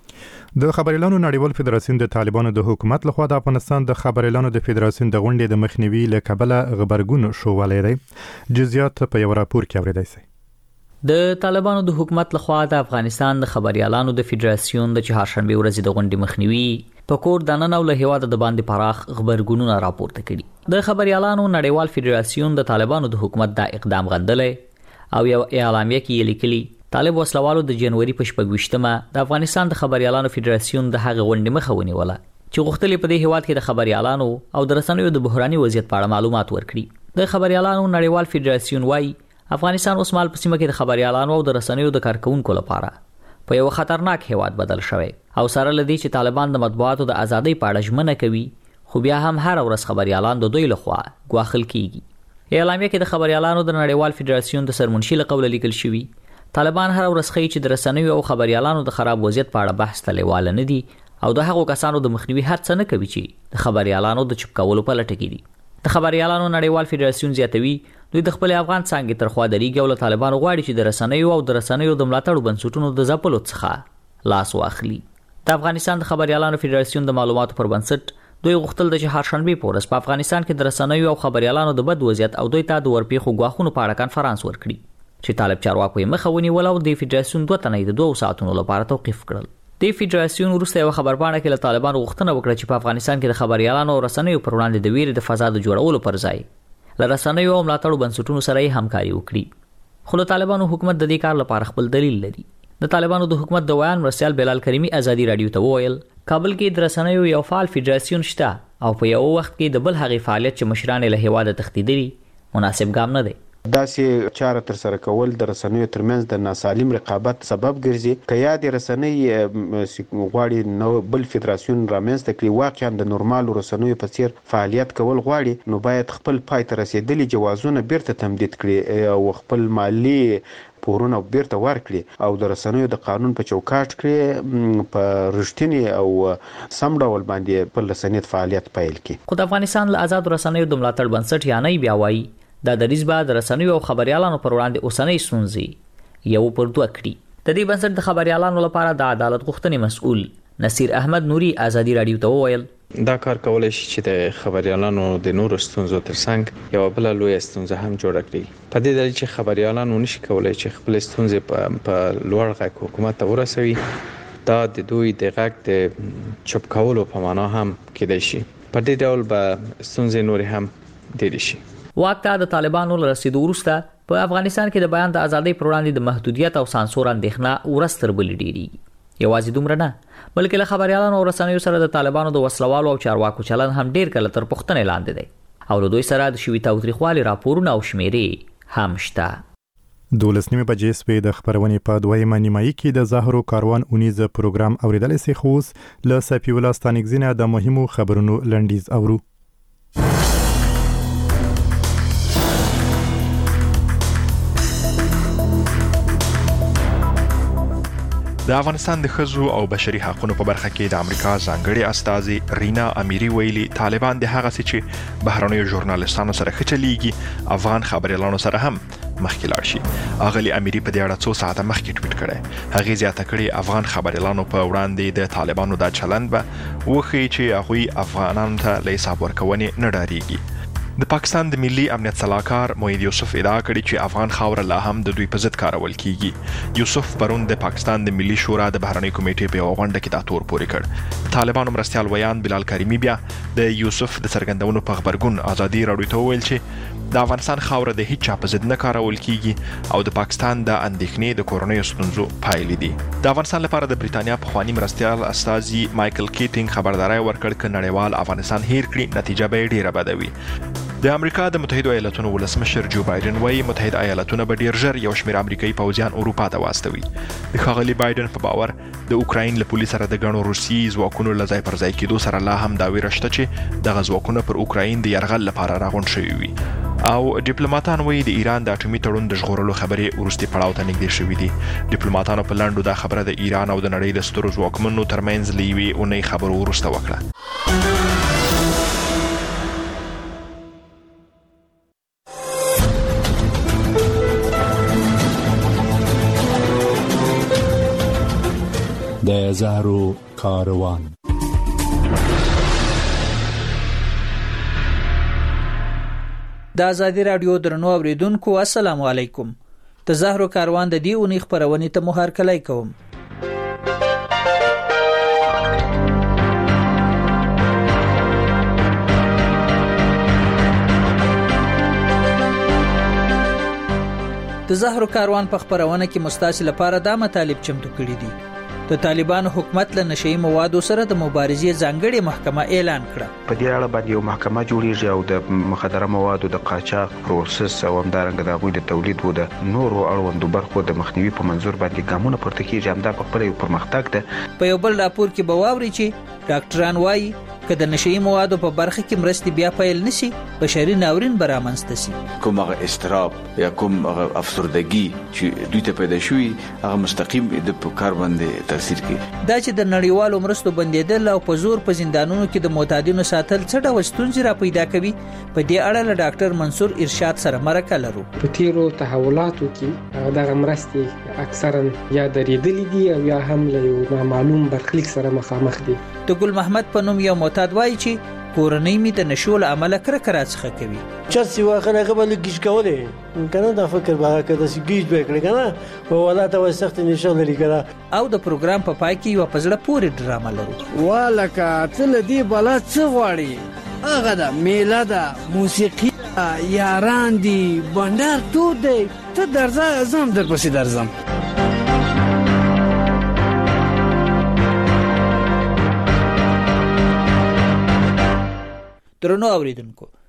د خبريالانو نړیوال فدراسیون د طالبانو د حکومت لخوا د افغانستان د خبريالانو د فدراسیون د غونډې د مخنیوي لکبله غبرګون شووالی دی. جزئیات په یو راپور کې اوریدای شي. د طالبانو د حکومت لخوا د افغانستان د خبريالانو د فدراسیون د چهارشنبه ورځې د غونډې مخنیوي په کور د نن او له هیواد د باندې پراخ غبرګونونه راپورته کړي. د خبريالانو نړیوال فدراسیون د طالبانو د حکومت د اقدام غندلې او یو اعلامیه کې لیکلي طالب وسلوالو د جنوري په شپږویشتمه د افغانستان د خبريالانو فدراسیون د هغه غونډې مخه ونیوله چې غوښتل په دې هیواد کې د خبريالانو او د رسنیو د بحراني وضعیت په اړه معلومات ورکړي. د خبريالانو نړیوال فدراسیون وايي افغانستان اوس مال په سیمه کې د خبريالانو او د رسنیو د کارکونکو لپاره په یو خطرناک هیواد بدل شوی او سره لدی چې طالبان د مطبوعاتو د ازادۍ په اړه ژمنه کوي خو بیا هم هر ورځ خبريالان د دوی لخوا ګواښل کیږي. اعلامیه کې د خبريالانو د نړیوال فدراسیون د سرمنشي له قوله لیکل شوی طالبان هر ورځ خي چې د رسنیو او خبريالانو د خراب وضعیت په اړه بحث تلواله نه دي او د هغو کسانو د مخنیوي هڅه نه کوي چې د خبريالانو د چپ کولو په لټه کې دي. د خبريالانو نړیوال فدراسیون زیاتوي دوی د خپل افغان څنګه تر خوا درېږي او له طالبانو غواړي چې د رسنیو او د رسنیو د ملاتړ بنسټونو د ځپلو څخه لاس واخلي. د افغانستان د خبريالانو فدراسیون د معلوماتو پر بنسټ دوی غوښتل د چهارشنبه په ورځ په افغانستان کې د رسنیو او خبريالانو د بد وضعیت او دوی ته د ورپیخو غواخونو په اړه کانفرنس ورکړي چې طالب چارواکو یې مخه ونیول او د فدراسیون دوه تنې د دوه ساعتونو لپاره توقيف کړل. د فدراسیون وروسته یو خبرپاڼه کې له طالبانو غوښتنه وکړه چې په افغانستان کې د خبريالانو او رسنیو پر وړاندې د ویرې د فضا د جوړولو پر ځای له رسنیو او ملاتړو بنسټونو سره یې همکاري وکړي. خو د طالبانو حکومت د دې کار لپاره خپل دلیل لري. د طالبانو د حکومت د ویان مرسیال بلال کریمی ازادي رادیو ته وویل کابل کې د رسنیو یو فعال فدراسیون شته او په یو وخت کې د بل هغې فعالیت چې مشران له هیواده تښتیدلي مناسب ګام نه دی. داسې چاره تر سره کول د رسنیو ترمنځ د ناسالم رقابت سبب ګرځي که یا د رسنۍ غواړي نو بل فدراسیون رامنځته کړي واقعا د نورمالو رسنیو په څیر فعالیت کول غواړي نو باید خپل پای ته رسیدلي جوازونه بیرته تمدید کړي او خپل مالی پورونه بیرته ورکړي او د رسنیو د قانون په چوکاټ کې په رښتینی او سم ډول باندې په رسنیت فعالیت پیل کړي. خو د افغانستان له آزاد رسنیو د ملاتړ بنسټ یا نه بیا وایي دا د دریځ بعد رسنیو او خبريالانو پر وړاندې اوسنۍ ستونزې یو پر دوه کړي. د دې بنسټ د خبريالانو لپاره د عدالت غوښتنې مسؤل نصیر احمد نوري ازادي رادیو ته وویل دا کار کولای شي چې د خبريالانو د نورو ستونزو ترڅنګ یو بل لوی ستونزه هم جوړ کړي. په دې ډول چې خبريالانو نشي کولای چې خپل ستونزې په لوړ غږ حکومت ته ورسوي دا د دوی د غږ د چوپ کولو په معنا هم کېدای شي. په دې ډول به ستونزې نور هم ډېر شي. واک ته د طالبانو له رسیدو وروسته په افغانستان کې د بیان د ازادۍ پر وړاندې د محدودیت او سانسور اندېښنه ورستر بل ډیریږي. یوازې دومره نه بلکې له خبريالانو او رسنیو سره د طالبانو د وسلوالو او چارواکو چلن هم ډیر کله تر پوښتنې لاندې دی او له دوی سره د شوي تاوتریخوالي راپورونه او شمیرې هم شته. دولسنیمه بجې سپې د خبرونې په دویمه نیمایي کې د زهرو کاروان اونیز پروګرام اوریدل سي خوس له سپي ولا ستانګزینه د مهمو خبرونو لنډیز اورو. د افغانستان د ښځو او بشري حقوقو په برخه کې د امریکا ځانګړي استازي رینا امیری ویلي طالبان د هغه څه چې بهرنیو ژورنالیستانو سره خچلېږي افغان خبريالانو سره هم مخکې لاړ شي. اغلی امیری په دې اړه څو ساعته مخکې ټویټ کړی. هغه زیاته کړي افغان خبريالانو په وړاندې د طالبانو د چلند به وخی چې هغه افغانانو ته له حساب ورکونې نه ډاریږي. د پاکستان د ملي امنیت صلاحکار موحد یوسف ادعا کړې چې افغان خاور لا هم د دوی په ضد کارول کیږي. یوسف پرون د پاکستان د ملي شورا د بهرنۍ کمیټې په یو غونډه کې دا تور پورې کړ. طالبانو مرستيال ویان بلال کریمی بیا د یوسف د څرګندونو په خبرګون ازادي راډیو ته ویل چې د افغانستان خاور د هیڅ چا په ضد نه کارول کیږي او د پاکستان د اندېښنې د کورونیو ستونزو پایلې دي. د افغانستان لپاره د بریتانیا په خواني مرستيال استازي مایکل کیټینګ خبرداري ورکړ ک نړیوال افغانستان هیر کړي نتیجه به ډیره بده وي. د امریکا د متحده ایالاتونو ولسمشر جو بایدن وايي متحده ایالاتونه به ډیر ژر یو شمېر امریکایي پوځیان اروپا ته واستوي. د ښاغلي بایدن په باور د اوکراین له پولیس سره د غنو روسي ځواکونو له ځای پر ځای کېدو سره لا هم دا ویره شته چې د ځواکونو پر اوکراین د یرغل لپاره راغونډ شوي وي. او ډیپلوماټان وايي د ایران د اټومي تړون د ژغورلو خبرې ورستي پړاو ته نږدې شوې دي. ډیپلوماټانو په لاندو دا خبره د ایران او د نړۍ د سترو ځواکمنو ترمنځ لیوي اونۍ خبرو ورسته وکړه. د زهرو کاروان د ازادي رادیو درنو اوریدونکو السلام علیکم. د زهرو کاروان د دې اونۍ خبرونه ته مهار کلی کوم. د زهرو کاروان په خبرونه کې مستاصل لپاره دا مطالب چمتو کړی دي. د طالبانو حکومت له نشئی موادو سره د مبارزې ځانګړي محکمه اعلان کړه. په دې اړه باندې یو محکمه جوړیږي او د مخدره موادو د قاچاق پروسس او همدارنګه د غوي د تولید او د نورو اړوندو برخو د مخنیوي په منظور باندې ګامونه پورته کیږي. همدا په خپل یو پرمختګ ده. په یو بل راپور کې بواوري چې ډاکټران وایي که د نشئی موادو په برخه کې مرستي بیا پیل نشي بشري ناورین برامنځته شي. کوم هغه استراب یا کوم هغه افسردګي چې دوی ته پیدا شوی هغه مستقیم د کار باندې تاثیر کوي. دا چې د نړیوالو مرستو بندیدل او په زور په زندانونو کې د معتادینو ساتل څه ډول ستونزې را پیدا کوي په دې اړه له ډاکټر منصور ارشاد سره مرکه لرو. په تیرو تحولاتو کې دغه مرستې اکثرا یا درېدلې دي او یا هم له یو نامعلوم برخلیک سره مخامخ دي. د ګل محمد په نوم یو معتاد وایي چې کورنۍ می د نشو له عمله کرکه راڅخه کوي. چې سی واخره قبل گیج کوله کنه دا فکر به کده سی گیج به کړی کنه او ولا ته سخت نشو لري کړه. او د پروګرام په پای کې یو پزړه پوری ډرامه لرو. والکه تل دې بلا څه غواړي هغه د میله د موسیقي یاران دي بندر تو دی ته درځه زم در پسې درځم. درنو اوریدونکو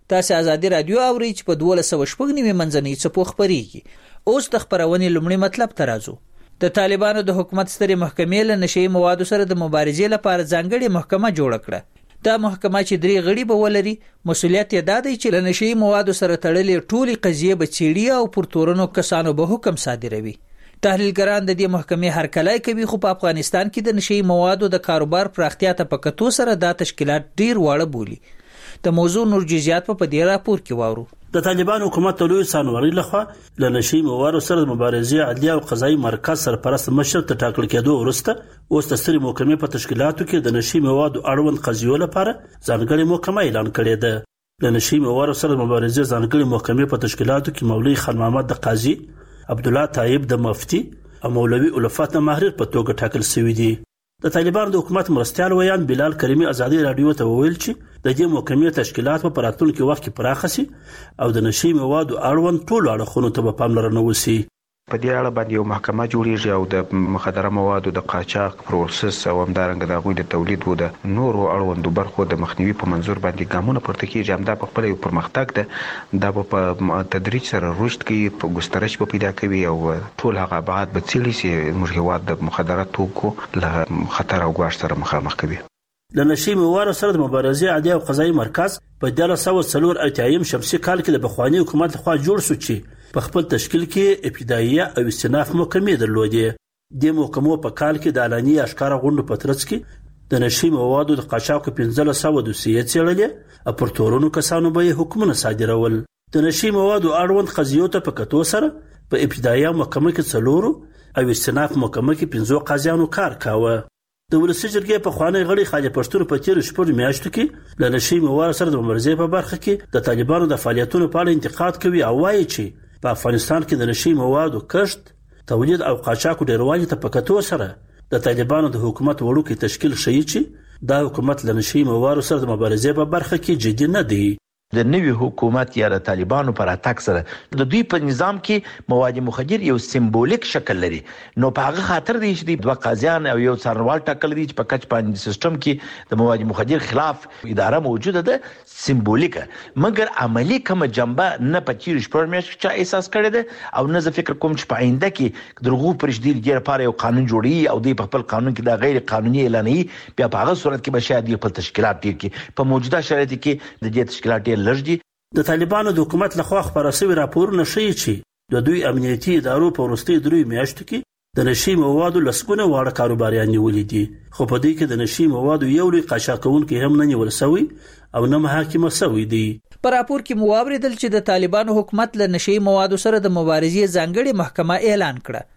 تاسو ازادي رادیو اورئ چې په دوه سوه شپږ نیمه منځنۍ څپو خبريږي. اوس د خبرونې لومړی مطلب ته راځو. د طالبانو د حکومت سترې محکمې له نشئی موادو سره د مبارزې لپاره ځانګړې محکمه جوړه کړه. دا محکمه چې درې غړي به ولري، مسولیت یې دا دی چې له نشئی موادو سره تړلې ټولې قضیې به څېړي او پر تورنو کسانو به حکم صادروي. تحلیلګران د دې محکمې هرکلی کوي، خو په افغانستان کې د نشئی موادو د کاروبار پراختیا ته په کتو سره دا تشکیلات ډیر واړه بولي. د موضوع نور جزئیات په دې راپور کې واورو. د طالبان حکومت لوی سانوري لخوا له نشئی موادو سره د مبارزې عدلیه او قضایي مرکز سرپرست مشر ته ټاکل کېدو وروسته اوس د سترې محکمې په تشکیلاتو کې د نشئی موادو اړوند قضیو لپاره ځانګړې محکمه اعلان کړې ده. د نشئی موادو سره د مبارزې ځانګړې محکمې په تشکیلاتو کې مولوي خان محمد د قاضي، عبدالله طایب د مفتي او مولوي الفات محرر په توګه ټاکل شوی دي. د طالبانو د حکومت مرستيال ویان بلال کریمی ازادي رادیو ته وویل چې د دې محکمې تشکیلات په راتلونکي وخت کې پراخ شي او د نشئی موادو اړوند ټول اړخونو ته په پاملرنه وشي. په دې اړه باندې یو محکمه جوړیږي او د مخدره موادو د قاچاق پروسس او همدارنګه د غوي د تولید او د نورو اړوندو برخو د مخنیوي په منظور باندې ګامونه پورته کیږي. همدا په خپل یو پرمختګ ده، دا په تدریج سره رشد کوي، په ګسترش په پیدا کوي او ټول هغه ابعاد به څیړي چې موږ هیواد د مخدره توکو له خطر او ګواښ سره مخامخ کوي. د نشئی موادو سره د مبارزې عدلیه او قضایي مرکز په دغه سوه څلور اتیایم شمسي کال کې د بخوانی حکومت لخوا جوړ شو چې په خپل تشکیل کې ابتدائیه او استئناف محکمې درلودې. د محکمو په کال کې د اعلاني اشکار غونډو په ترڅ کې د نشئی موادو د قاچاق پنځه سوه دوسیې څېړلې او پر تورونو کسانو به حکمونه صادرول. د نشئی موادو اړوند قضیو ته په کتو سره په ابتدائیه محکمه کې څلورو او استئناف محکمه کې پنځو قاضیانو کار کاوه. د ولسی جرګې په خوانی غړي خالد پښتون په تیر شپږ میاشتو کې د نشئی موادو سره د مبارزې په برخه کې د طالبانو د فعالیتونو په اړه انتقاد کوي او وایي چې په افغانستان کې د نشئی موادو کښت، تولید او قاچاق ډیروالي ته په کتو سره د طالبانو د حکومت وړوکی تشکیل شي چې دا حکومت له نشئی موادو سره د مبارزې په برخه کې جدي نه دی. د نوي حکومت یا د طالبانو پر اتاک سره د دوی په نظام کې مواد مخدر یو سمبولیک شکل لري. نو په هغه خاطر دی چې دوه قاضیان او یو څارنوال ټاکل دي چې په کچ باندې سیستم کې د مواد مخدر خلاف اداره موجوده ده، سمبولیک، مګر عملی کوم جنبه نه پچیر شپږ چې احساس کړی ده او نه زه فکر کوم چې په آینده کې درغو پرشدي لري لپاره یو قانون جوړي او د خپل قانون کې د غیر قانوني اعلاني بیا په هغه صورت کې به شاید خپل تشکیلات ډیر کې په موجوده شرایطو کې د دې تشکیلات لږ دي. د طالبانو د حکومت لخوا خبره شوی راپورونه ښیي چې د دوی امنیتي ادارو په وروستیو دریو میاشتو کې د نشئی موادو لسګونه واړه کاروباریان نیولي دي، خو په دې کې د نشئی موادو یو لوی قاچاق کوونکی هم نه نیول شوی او نه محاکمه شوی دی. په راپور کې مو واوریدل چې د طالبانو حکومت له نشئی موادو سره د مبارزې ځانګړې محکمه اعلان کړه.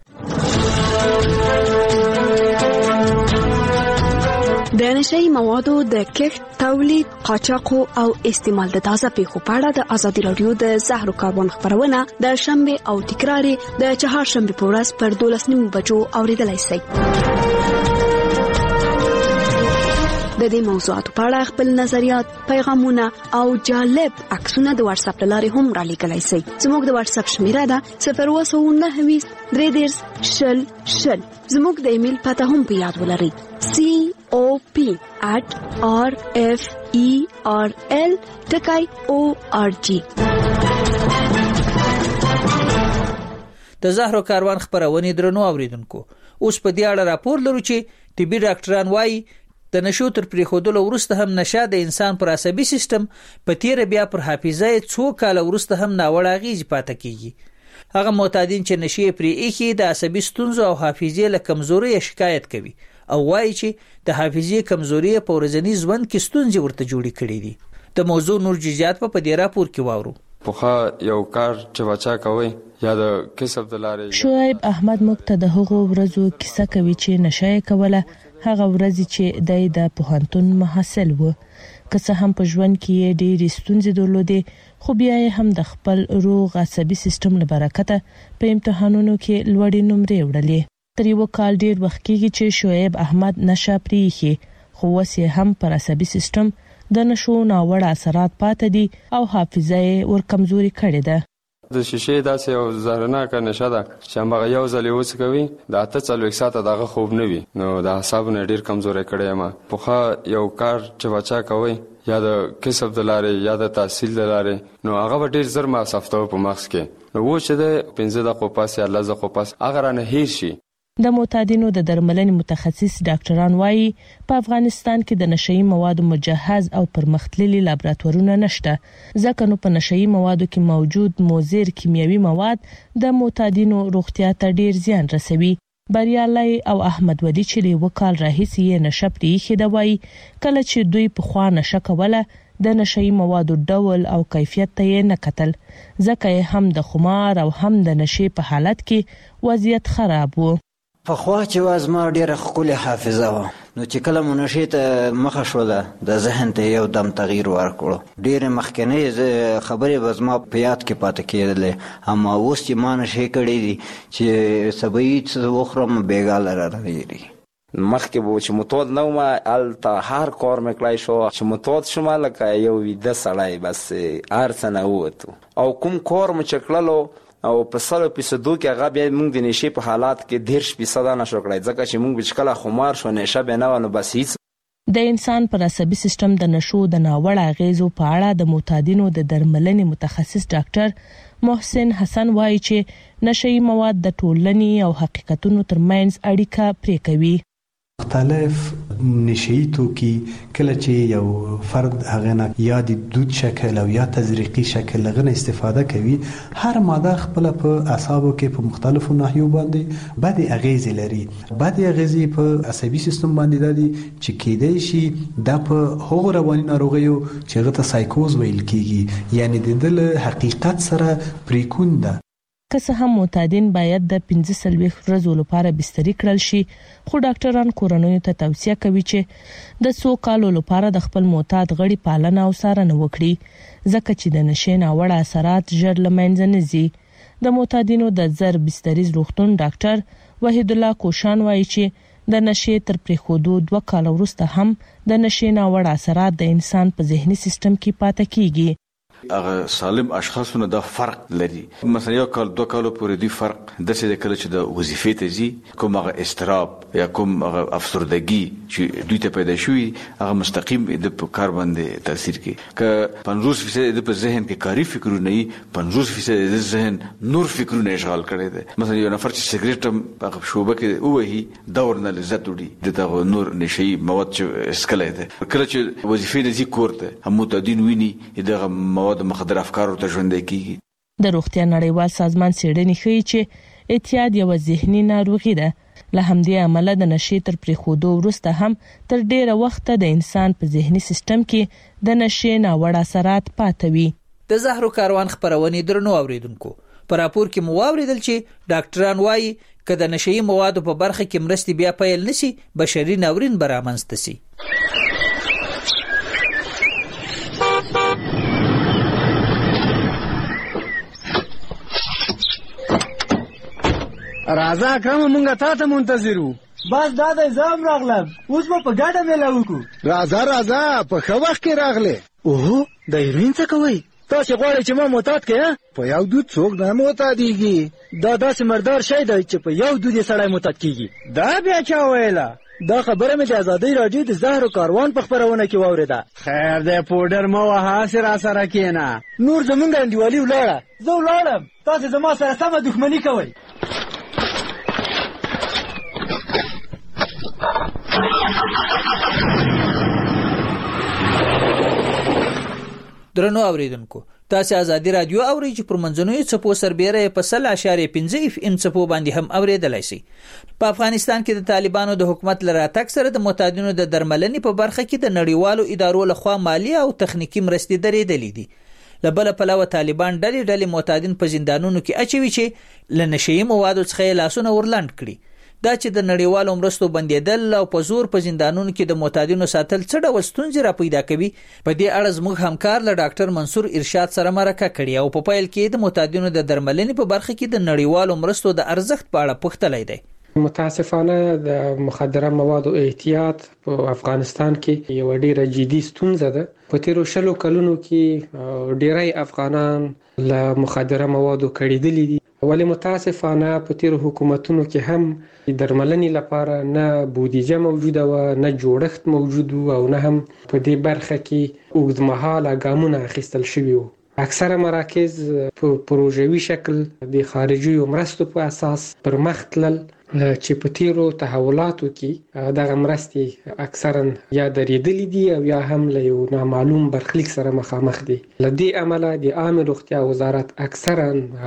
د نشئی موادو د کښت، تولید، قاچاق او استعمال د تازه پیښو په اړه د ازادي رادیو د زهرو کاروان خبرونه د شنبه او تکرار د چهارشنبه په ورځ پر دولس نیمو بجو اوریدلای شئ. د دې موضوعاتو په اړه خپل نظریات، پیغامونه او جالب عکسونه د واتس اپ لارې هم را لیږلای شئ. زموږ د واتس اپ شمیره ده صفر اووه سوه نهه ویشت درې دېرش شل شل. زموږ د ایمیل پته هم په یاد ولرئ: سی او پی at r f e r l ټکی او ار جی. د زهرو کاروان خبرونه درنو اوریدونکو، اوس په دې اړه راپور لرو چې طبي ډاکټران وایي د نشو تر پریښودلو وروسته هم نشه د انسان پر عصبي سیستم په تیر بیا پر حافظه څو کال وروسته هم ناوړه اغیز پاتې کیږي. هغه معتادین چې نشي پرې ایخي د عصبي ستونزو او حافظې له کمزوري شکایت کوي او وایي چې د حافظې کمزوري په ورځني ژوند کې ستونزې ورته جوړې کړې دي. د موضوع نور جزئیات په دې راپور کې واورو. پوخا یو کار چې بچا کوي یا د کسب د لارې. شعیب احمد مکته د هغو ورځو کیسه کوي چې نشه کوله، هغه ورځ چې د پوهنتون محصل و، که څه هم په ژوند کې ډېرې ستونزې درلودې، خو بیا یې هم د خپل روغ عصبي سیستم لپاره په امتحانونو کې لوړې نمرې وړلې. تر یو کال ډېر وخت کېږي چې شعیب احمد نشه پریخي، خو اوس یې هم پر عصبي سیستم د نشو ناوړه اثرات پاتې دي او حافظه یې ور کمزوري کړې ده. د شیشې داسې یو زهرناکه نشه ده چې هماغه یو ځل یې وڅکوي د اته څلوېښت ساعته دغه خوب نه وي، نو د اعصابو نه ډېر کمزوری کړی یم. پخوا یو کار چې بچا کوئ یا د کسب د لارې یا د تحصیل د لارې، نو هغه به ډېر زر مصرفته په مغز کې، نو اوس چې د پنځه دقیقو پس یا لس دقیقو پس هغه رانه هیر شي. د معتادینو د درملنې متخصص ډاکټران وایي په افغانستان کې د نشئی موادو مجهز او پرمختللي لابراتوارونه نشته، ځکه نو په نشئی موادو کې موجود مضر کیمیاوي مواد د معتادینو روغتیا ته ډیر زیان رسوي. بریالي او احمد ودی چې وکال راهیسي نشه پریخي د وایي کله چې دوی په خوا نشه کوله د نشئی موادو ډول او کیفیت ته نه کتل، ځکه هم د خمار او هم د نشې په حالت کې وضعیت خراب وو. په خوا چې واز ما ډیره خولي حافظه و، نو چې کله منشي ته مخه شوله د ذهن ته یو دم تغییر ورکړو، ډیره مخکنی خبرې به زما په یاد کې پاتې کېدلې، اما اوس چې ما نشي کړی دي چې سبا یې وخورم بیګاله را راغلی. مخکې به چې متود نه وم هلته هر کار مې کړی شو، چې متود شوم لکه یو ویده سړی بس هر څه نه ووتو، او کوم کار مو چې کړلو او په سلو فیصدو کې هغه بیا موږ د نشې په حالات کې دېرش فیصده نشو کړی، ځکه چې موږ چې کله خمار شو نشه به نه وه نو بس هیڅ. د انسان پر عصبي سیستم د نشو د ناوړه اغیزو په اړه د معتادینو د درملنې متخصص ډاکټر محسن حسن وایي چې نشئی مواد د ټولنې او حقیقتونو ترمنځ اړیکه پرې کوي. مختلف نشئی توکي کله چې یو فرد هغه نه یا د دود شکل او یا تزریقي شکل لغنه استفاده کوي، هر ماده خپل په اعصابو کې په مختلفو ناحیو باندې بد اغیز لري. بد اغیز په عصبي سیستم باندې دي چې کېدای شي د په هغو رواني ناروغیو چې هغه ته سایکوز ویل کیږي، یعنی د دل حقیقت سره پریکون ده. که څه هم معتادین باید د پنځه څلوېښت ورځو لپاره بستري کړل شي، خو ډاکټران کورنیو ته توصیه کوي چې د څو کالو لپاره د خپل معتاد غړي پالنه او څارنه وکړي، ځکه چې د نشې ناوړه اثرات ژر له منځه نه ځي. د معتادینو د زر بستریز روغتون ډاکټر وحید الله کوشان وایي چې د نشې تر پریښودو دوه کال وروسته هم د نشې ناوړه اثرات د انسان په ذهني سیستم کې پاتې کیږي. هغه سالم اشخاصونه دا فرق لري، مثلا یو کال دوه کالو پورې دی فرق داسې د کله چې د وظیفې ته ځي کوم هغه استراب یا کوم هغه افسردګي چې دوی ته پیدا شوي هغه مستقیم د کار باندې تاثیر کوي. که پنځوس فیصد د په ذهن کې کاری فکرونه وي، پنځوس فیصد د ذهن نور فکرونه اشغال کړي دي. مثلا یو نفر چې سګریټ هم هغه شوبه کې ووهي دا ورنه لذت وړي، دغه نور نشئی مواد چې اسکلای دي. کله چې وظیفې ته ځي کور ته هم متعدین ویني دغه مواد د مخدر افکارو ته ژوندۍ کیږي. د روغتیا نړیوال سازمان څېړنې ښیي چې اعتیاد یو ذهني ناروغي ده، له همدې امله د نشې تر پریښودو وروسته هم تر ډیره وخته د انسان په ذهني سیستم کې د نشې ناوړه اثرات پاتې وي. د زهرو کاروان خبرونې درنو اوریدونکو، په راپور کې مو واوریدل چې ډاکټران وایي که د نشئی موادو په برخه کې مرستې بیا پیل نشي، بشري ناورین به رامنځته شي. راځه کوم مونږه تا ته منتظرو. بس دا د زم راغلم، اوس به په ګډه میله وکړو. راځه راځه په ښه وخت کې راغلې. اوهو د هیروین څه کوئ؟ تاسې غواړئ چې ما معتاد کړې؟ په یو دود څوک نه معتادېږي. دا داسې مردار شی دی چې په یو دود یې سړی معتاد کېږي. دا بیا چا ویله؟ دا خبره مې د ازادۍ راډیو د زهرو کاروان په خپرونه کې واورېده. خیر دی پوډر مه وهه، هسې راسره کښېنه. نور زمونږ انډیوالي ولاړه، زه ولاړم، تاسې زما سره سمه دښمني کوئ. درنو اوریدونکو، تاسو ازادي رادیو اورئ چې پر منځنوي څپو سربېره په سل اشاریه پنځه اف ام څپو باندې هم اوریدلای شي. په افغانستان کې د طالبانو د حکومت لراتګ سره د معتادینو د درملنې په برخه کې د نړیوالو ادارو لخوا مالی او تخنیکی مرستې درېدلې دي. لبل پلوه طالبان ډلې ډلې معتادین په زندانونو کې اچوي چې لنشئی موادو څخه لاسونه ورلاند کړي. دا چې د نړیوالو مرستو بندیدل او په زور په زندانونو کې د معتادینو ساتل څه ډول ستونزې را پیدا کوي، په دې اړه زموږ همکار له ډاکټر منصور ارشاد سره مرکه کړې او په پیل کې د معتادینو د درملنې په برخه کې د نړیوالو مرستو د ارزښت په اړه پوښتلی دی. متاسفانه د مخدره موادو اعتیاد په افغانستان کې یو ډیره جدي ستونزه ده په تیرو شلو کلونو کې ډیری افغانان له مخدره موادو کړیدلي دي، ولی متاسفانه په تیرو حکومتونو کې هم درملنې لپاره نه بودیجه موجوده و، نه جوړښت موجود و او نه هم په دې برخه کې اوږدمهاله ګامونه اخیستل شوي وو. اکثره مراکز په پروژوي شکل د خارجي مرستو په اساس پر مخ تلل، چې په تیرو تحولاتو کې دغه مرستې اکثرا یا درېدلې دي او یا هم له یو نامعلوم برخلیک سره مخامخ دي. له دې امله د عامه روغتیا وزارت اکثرا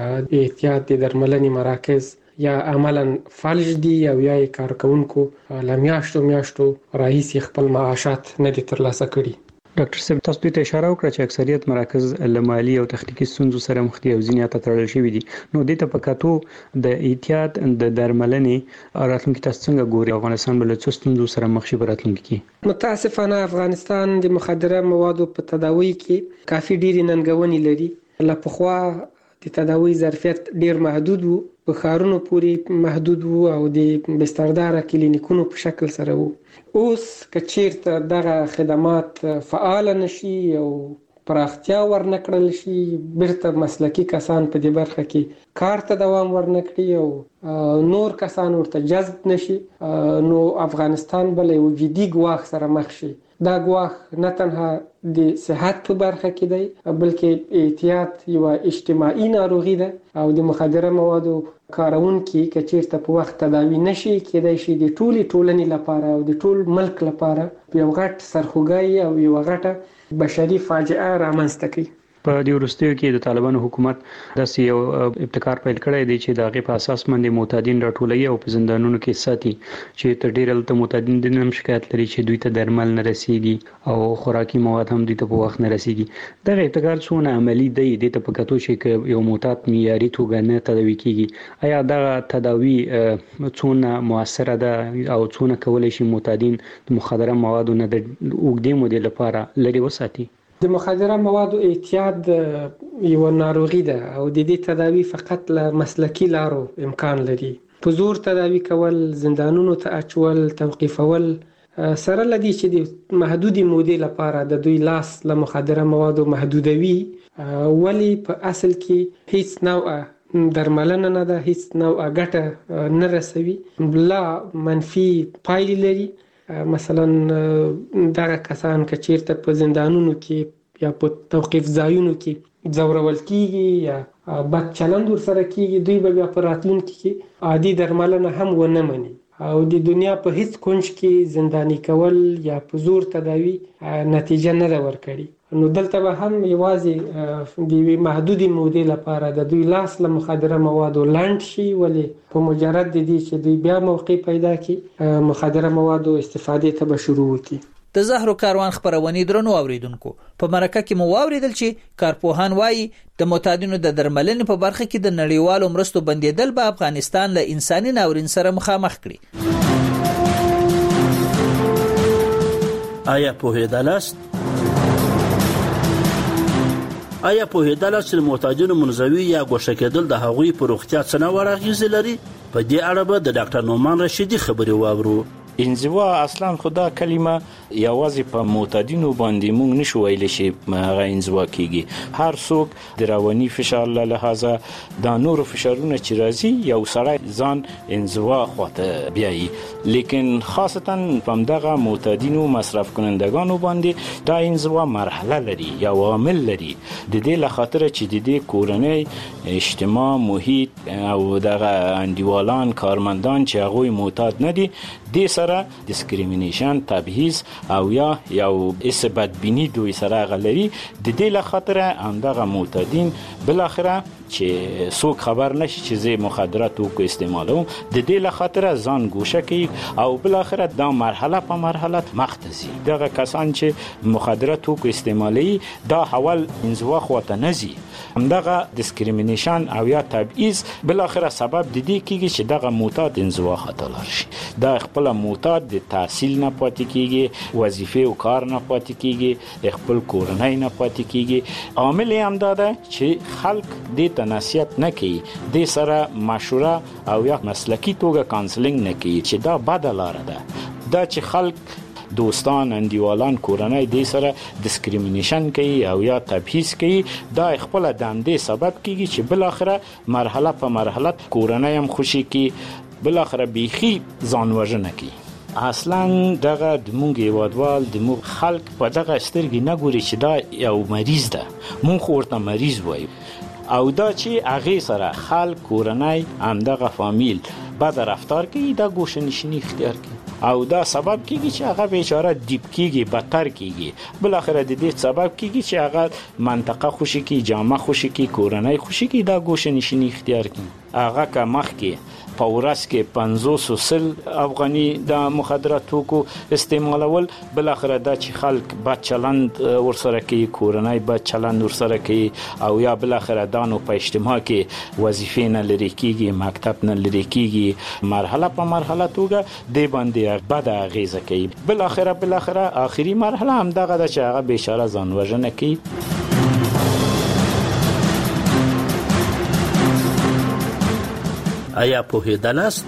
احتیاط د درملنې مراکز یا عملا فلج دي او یا کارکونکو له میاشتو میاشتو راهیسې خپل معاشات نه دي ترلاسه کړي. ډاکټر صاحب، تاسو ته اشاره وکړه چې اکثریت مراکز له مالی او تخنیکی ستونزو سره مخ دي او ځینې ته تړل شوي دي. نو دې ته په کتو د احتیاط د درملنې راتلونکي تاسو څنګه ګوري؟ افغانستان بل څه ستونزو سره مخ شي په راتلونکي کې؟ متاسفانه افغانستان د مخدره موادو په تداوی کې کافي ډېرې ننګونې لري. له پخوا د تداوی ظرفیت ډېر محدود وو، په ښارونو پورې محدود وو او د بسترداره کلینیکونو په شکل سره وو. اوس که چیرته دغه خدمات فعال نشي او پراختیا ورنکړل شي، بیرته مسلکی کسان په دې برخه کې کار ته دوام ورنکړي او نور کسان ورته جذب نشي، نو افغانستان بل یو جدي ګواښ سره مخ شي. دا ګواښ نه تنها د صحت په برخه کې دی، بلکې احتیاط یو اجتماعي ناروغي ده او د مخدره موادو کارونکي که چیرته په وخت تداوی نشي، کېدای شي د ټولې ټولنې لپاره او د ټول ملک لپاره یو غټ سرخوږی او یو غټه بشري فاجعه رامنځته کوي. په دې وروستیو کې د طالبانو حکومت داسې یو ابتکار پیل کړی دی چې د هغې په اساس باندې معتادین راټولوي او په زندانونو کې ساتي، چې تر ډېره هلته معتادین د هم شکایت لري چې دوی ته درمل نه رسیږي او خوراکي مواد هم دوی ته په وخت نه رسیږي. دغه ابتکار څونه عملي دی؟ دې ته په کتو چې یو معتاد معیاري توګه نه تداوي کیږي، آیا دغه تداوي څونه موثره ده او څونه کولی شي معتادین د مخدره موادو نه د اوږدې مودې لپاره لرې وساتي؟ د مخدره موادو احتیاط یو ناروغي ده او د دې تداوی فقط له مسلکی لارو امکان لري. په زور تداوی کول، زندانونو ته اچول، توقیفول، سره لدی چې د محدودي مودې لپاره د دوی لاس له مخدره موادو محدودوي، ولی په اصل کې هیڅ نوع درملنه نه ده، هیڅ نوع ګټه نه رسوي، بلا منفي پایلې لري. مثلا دغه کسان که چیرته په زندانونو کې یا په توقیف ځایونو کې ځورول کیږي یا بد چلند ورسره کیږي، دوی به بیا په راتلونکي کې عادي درملنه هم ونه مني او د دنیا په هیڅ کونج کې زندانی کول یا په زور تداوی نتیجه نه ده ورکړي. نو دلته به هم یوازې د یوې محدودې مودې لپاره د دوی لاس له مخدره موادو لنډ شي، ولې په مجرد د دې چې دوی بیا موقع پیدا کړي مخدره موادو استفادې ته به شروع وکړي. د زهرو کاروان خبرونې درنو اوریدونکو، په مرکه کې مو واوریدل چې کارپوهان وایي د معتادینو د درملنې په برخه کې د نړیوالو مرستو بندیدل به افغانستان له انساني ناورین سره مخامخ کړي. آیا پوهېدلاست آیا پوهېدلاست چې د معتادینو منزوي یا ګوښه کېدل د هغوی په روغتیا څه نوع اغېزې لري؟ په دې اړه به د ډاکټر نومان رشیدي خبرې واورو. انزوا اصلا خدا کلمه یوازې په معتادینو باندې مونږ نشو ویلی چې هغه انزوا کیږي. هر څوک د رواني فشار له لحاظه دا نور فشارونه چې راځي یو سړی ځان انزوا خواته بیایي، لیکن خاصتا په دغه معتادینو مصرف کنندگانو باندې دا انزوا مرحله لري یا عامل لري. د دې لخاطر چې د دې کورنۍ اجتماع محیط او دغه انډیوالان کارمندان چې هغوی معتاد نه دي دې سره ډیسکریمینیشن، تبعیض او یا یو اس بدبینی دوی سره غلري. د دې لخاطر همدغه معتادین بل اخره چې څوک خبر نشي چې زه مخدرات او استعمالوم، د دې لخاطر ځان ګوښه کوي او بل اخره دا مرحله په مرحله مختزي. دغه کسان چې مخدرات او استعمالي دا حول انزوا خواته نزي، همدغه ډیسکریمینیشن او یا تبعیض بل اخره سبب د دې کیږي چې دغه معتاد انزوا خطا لري. دا خپل معتاد د تحصیل نه پاتې کیږي، وظیفه او کار نه پاتې کیږي، خپل کورنۍ نه پاتې کیږي. عامل هم دا ده چې خلک دې ته نصیحت نه کوي، دې سره مشوره او یا مسلکی توګه کانسلینګ نه کوي چې دا بده لاره ده. دا چې خلک دوستان انډیوالان کورنۍ د سره ډیسکریمینیشن کوي او یا تبعیض کوي. دا خپل د همدې سبب کیږي چې بل اخره مرحله په مرحله کورنۍ هم خوشي کی بل اخره بیخي ځان وژنه کوي. اصلا دغه د مونږ هیوادوال د مونږ خلک په دغه سترګې نه ګوري چې دا یو مریض ده. مونږ ورته مریض وایو او دا چې هغه سره خلک کورنۍ همدغه فامیل بد رفتار کوي دا ګوشه نشینی اختیار کوي او دا سبب کیږي چې هغه بیچاره دیپ کیږي بدتر کیږي. بل اخر د دې سبب کیږي چې هغه منطقه خوشي کی جامه خوشي کی کورنۍ خوشي کی دا ګوشه نشینی اختیار کوي. هغه که مخ کې په ورځ کې پنځوس سل افغاني د مخدرات توکو استعمالول بل اخر دا چې خلک بد چلند ورسره کوي کورنۍ بد چلند ورسره کوي او یا بل اخر دا نو په اجتماع کې وظیفې نه لري کیږي مکتب نه لري کیږي مرحله په مرحله توګه د باندې بد اغیزه کوي. بل اخر بل اخر اخري مرحله هم دغه د چې هغه بیچاره ځان وژنه کوي. آیا په هدانست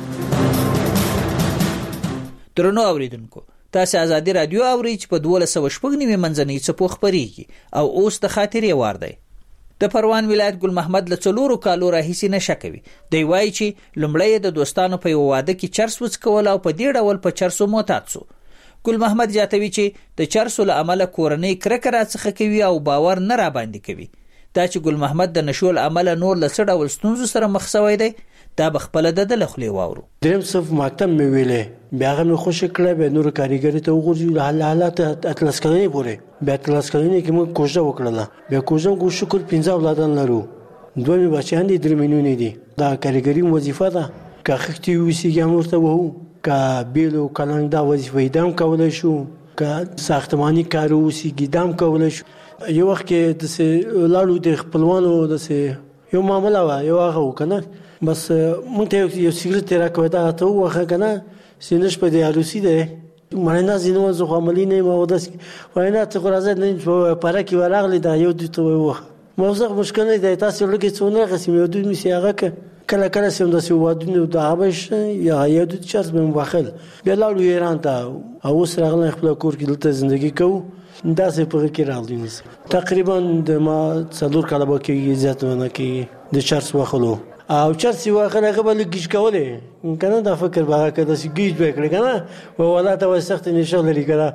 درنو اوریدونکو تاسو ازادي رادیو اوري چې په دوله سو شپږ نیمه منځنۍ څپو خبريږي او اوس د خاطرې وار دی. د پروان ولایت ګل محمد له څلورو کالو راهیسې نشه کوي. دی وایي چې لومړی د دوستانو په یو واده کې چرس وڅکول او په دې ډول په چرسو معتاد شو. ګل محمد جاتوي چې د چرسو له عمله کورنۍ کرکه راڅخه کوي او باور نه را باندې کوي. دا چې ګل محمد د نشول عمله نور له څه ډول ستونزو سره مخ شوی دی دا بخپله د دلخلي واورو. دریم صف مکتب مې ویلې بیا هغه مې خوشی کړه به نور کاریګری ته وګورځو له حالات اتلس کلنې پورې بیا اتلس کلنې کې موږ کوشش وکړله بیا کوشش کو شکر پنځه اولادان لرو دوه مې بچیان دي درې مینونه دي دا کاریګری وظیفه ده که خښتي وسیږي ورته وو که بیلو کلنګ دا وظیفه دام کولای شو که ساختماني کار وسیږي دام کولای شو. یو وخت کې د سه لاړو د خپلوانو د سه یو معاملې وا یو هغه وکنه بس مونږ ته یو سیګریټ راکوي دا ته وخه کنه سینش په دی روسي ده مړینا زینو زو عملی نه مو داس وینا ته راځي نه په پاره کې ورغلی دا یو د تو وخه موضوع مشکل نه دی تاسو لکه څونه قسم یو د میسي هغه کله کله سم د سو ودونو د هبش یا یو د چرس به مخل بیا لاړو ایران ته او سره غل خپل کور کې دلته ژوندۍ کوو دا څه په کې راغلی تقریبا د ما څلور کاله به کې زیات ونه کې د چرس وخلو او چرسی واخره قبل گیج کوله کنه دا فکر باغه کده سی گیج بکړه کنه و ولا ته وسخت نشه لري کنه